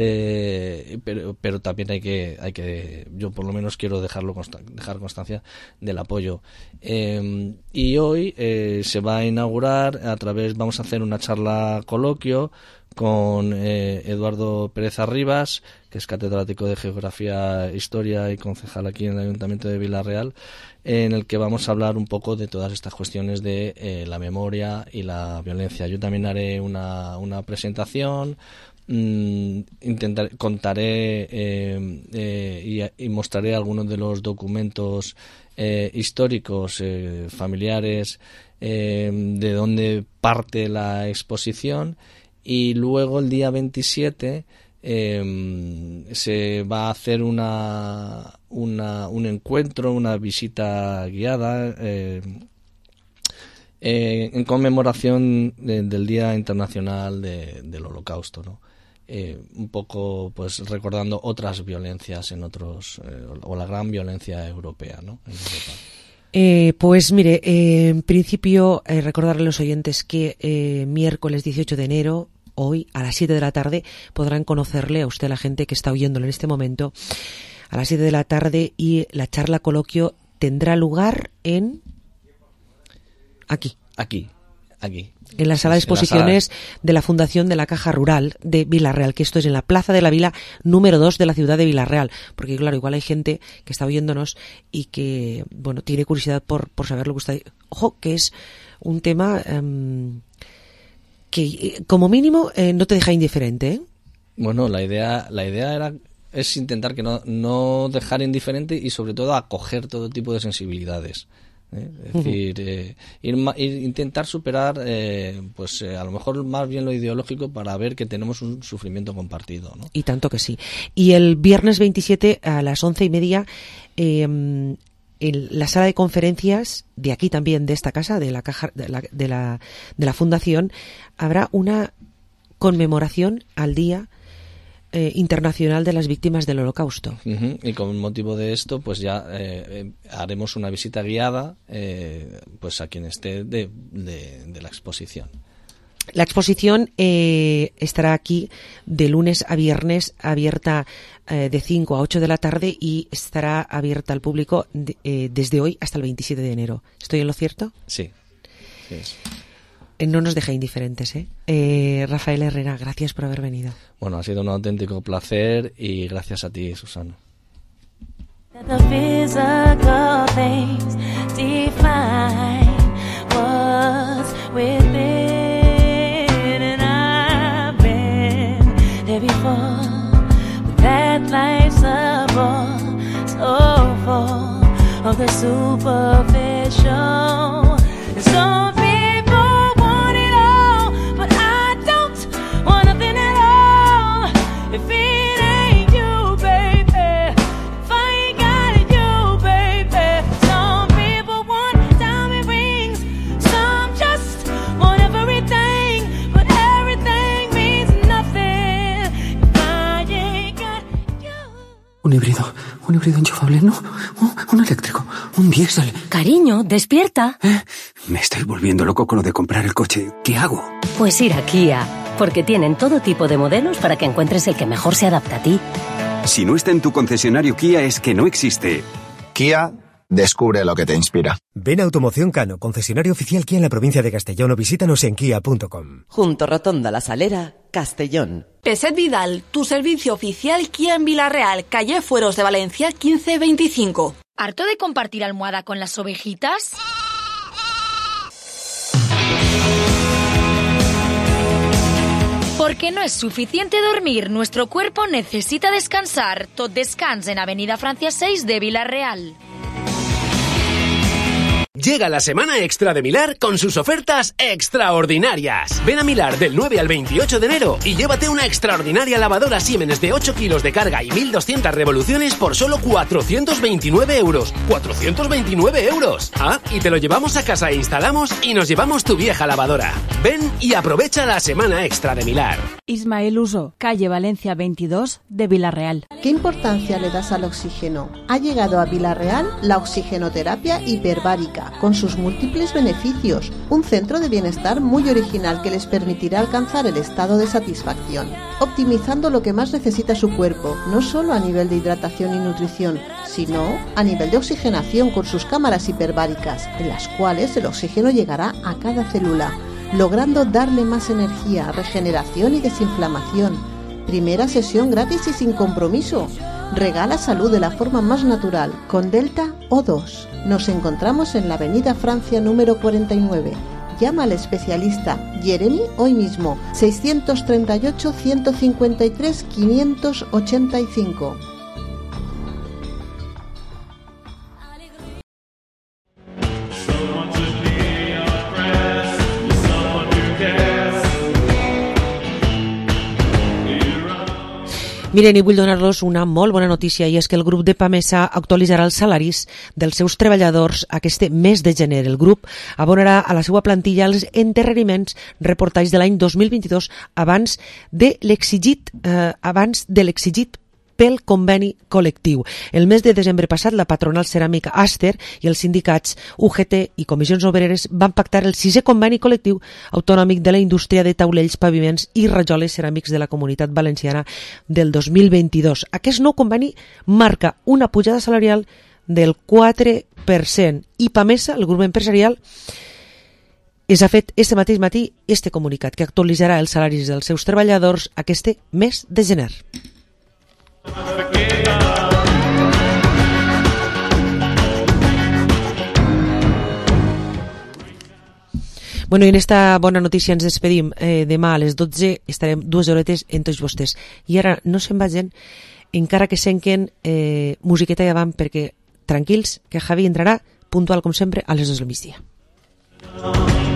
pero también hay que yo por lo menos quiero dejar constancia del apoyo. Y hoy se va a inaugurar vamos a hacer una charla coloquio con Eduardo Pérez Arribas, que es catedrático de Geografía, Historia y concejal aquí en el Ayuntamiento de Vila-real, en el que vamos a hablar un poco de todas estas cuestiones de la memoria y la violencia. Yo también haré una presentación, contaré y mostraré algunos de los documentos históricos, familiares, de dónde parte la exposición. Y luego el día 27 se va a hacer un encuentro, una visita guiada en conmemoración del Día Internacional del Holocausto, ¿no? Un poco pues recordando otras violencias en otros o la gran violencia europea, ¿no? En Europa. Pues mire, en principio recordarle a los oyentes que miércoles 18 de enero, hoy a las 7 de la tarde, podrán conocerle a usted, la gente que está oyéndolo en este momento, a las 7 de la tarde, y la charla coloquio tendrá lugar aquí. En la sala de exposiciones de la Fundación de la Caja Rural de Vila-real, que esto es en la Plaza de la Vila número 2 de la ciudad de Vila-real, porque claro, igual hay gente que está oyéndonos y que, bueno, tiene curiosidad por saber lo que está. Ojo, que es un tema que como mínimo no te deja indiferente, ¿eh? Bueno, la idea era es intentar que no dejar indiferente y sobre todo acoger todo tipo de sensibilidades. Es decir, intentar superar a lo mejor más bien lo ideológico para ver que tenemos un sufrimiento compartido, ¿no? Y tanto que sí. Y el viernes 27 a las 11:30 en la sala de conferencias de aquí también, de esta casa, de la caja de la fundación, habrá una conmemoración al Día Internacional de las Víctimas del Holocausto. Y con motivo de esto, pues ya haremos una visita guiada pues a quien esté de la exposición. La exposición estará aquí de lunes a viernes, abierta de 5 a 8 de la tarde y estará abierta al público desde hoy hasta el 27 de enero. ¿Estoy en lo cierto? Sí. Sí. No nos deja indiferentes, ¿eh? Rafael Herrera, gracias por haber venido. Bueno, ha sido un auténtico placer y gracias a ti, Susana. The physical things define what's within, and I've been there before. But that life's a bore, so full of the superficial. And some people want it all, but I don't want nothing at all. If it ain't you, baby, if I ain't got it, you, baby. Some people want diamond rings, some just want everything, but everything means nothing if I ain't got you. Un híbrido enchufable, ¿no? Un eléctrico, un diésel. Cariño, despierta. Me estoy volviendo loco con lo de comprar el coche. ¿Qué hago? Pues ir a Kia, porque tienen todo tipo de modelos para que encuentres el que mejor se adapta a ti. Si no está en tu concesionario Kia es que no existe. Kia, descubre lo que te inspira. Ven a Automoción Cano, concesionario oficial Kia en la provincia de Castellón, o visítanos en kia.com. Junto Rotonda La Salera, Castellón. Peset Vidal, tu servicio oficial Kia en Vilarreal, calle Fueros de Valencia 1525. ¿Harto de compartir almohada con las ovejitas? Porque no es suficiente dormir, nuestro cuerpo necesita descansar. Tot Descans en Avenida Francia 6 de Vilarreal. Llega la semana extra de Milar con sus ofertas extraordinarias. Ven a Milar del 9 al 28 de enero y llévate una extraordinaria lavadora Siemens de 8 kilos de carga y 1.200 revoluciones por solo 429 euros. ¡429 euros! Ah, y te lo llevamos a casa e instalamos y nos llevamos tu vieja lavadora. Ven y aprovecha la semana extra de Milar. Ismael Uso, calle Valencia 22 de Vilarreal. ¿Qué importancia le das al oxígeno? Ha llegado a Vilarreal la oxigenoterapia hiperbárica, con sus múltiples beneficios, un centro de bienestar muy original que les permitirá alcanzar el estado de satisfacción, optimizando lo que más necesita su cuerpo, no solo a nivel de hidratación y nutrición, sino a nivel de oxigenación con sus cámaras hiperbáricas, en las cuales el oxígeno llegará a cada célula, logrando darle más energía, regeneración y desinflamación. Primera sesión gratis y sin compromiso. Regala salud de la forma más natural, con Delta O2. Nos encontramos en la Avenida Francia número 49. Llama al especialista Jeremy hoy mismo, 638-153-585. Miren, i vull donar-los una molt bona notícia, i és que el grup de Pamesa actualitzarà els salaris dels seus treballadors aquest mes de gener. El grup abonarà a la seva plantilla els enterraments reportats de l'any 2022 abans de l'exigit pel conveni col·lectiu. El mes de desembre passat, la patronal ceràmica Aster i els sindicats UGT i comissions obreres van pactar el 6è conveni col·lectiu autonòmic de la indústria de taulells, paviments i rajoles ceràmics de la Comunitat Valenciana del 2022. Aquest nou conveni marca una pujada salarial del 4% i Pamesa, el grup empresarial, ha fet este mateix matí este comunicat que actualitzarà els salaris dels seus treballadors aquest mes de gener. Bueno, i en esta bona notícia ens despedim. Demà a les 12 estarem 2 horetes en tots vostès. I ara no se'n vagin encara que senquen musiqueta i avant, perquè tranquils, que Javi entrarà puntual com sempre a les 2 del migdia.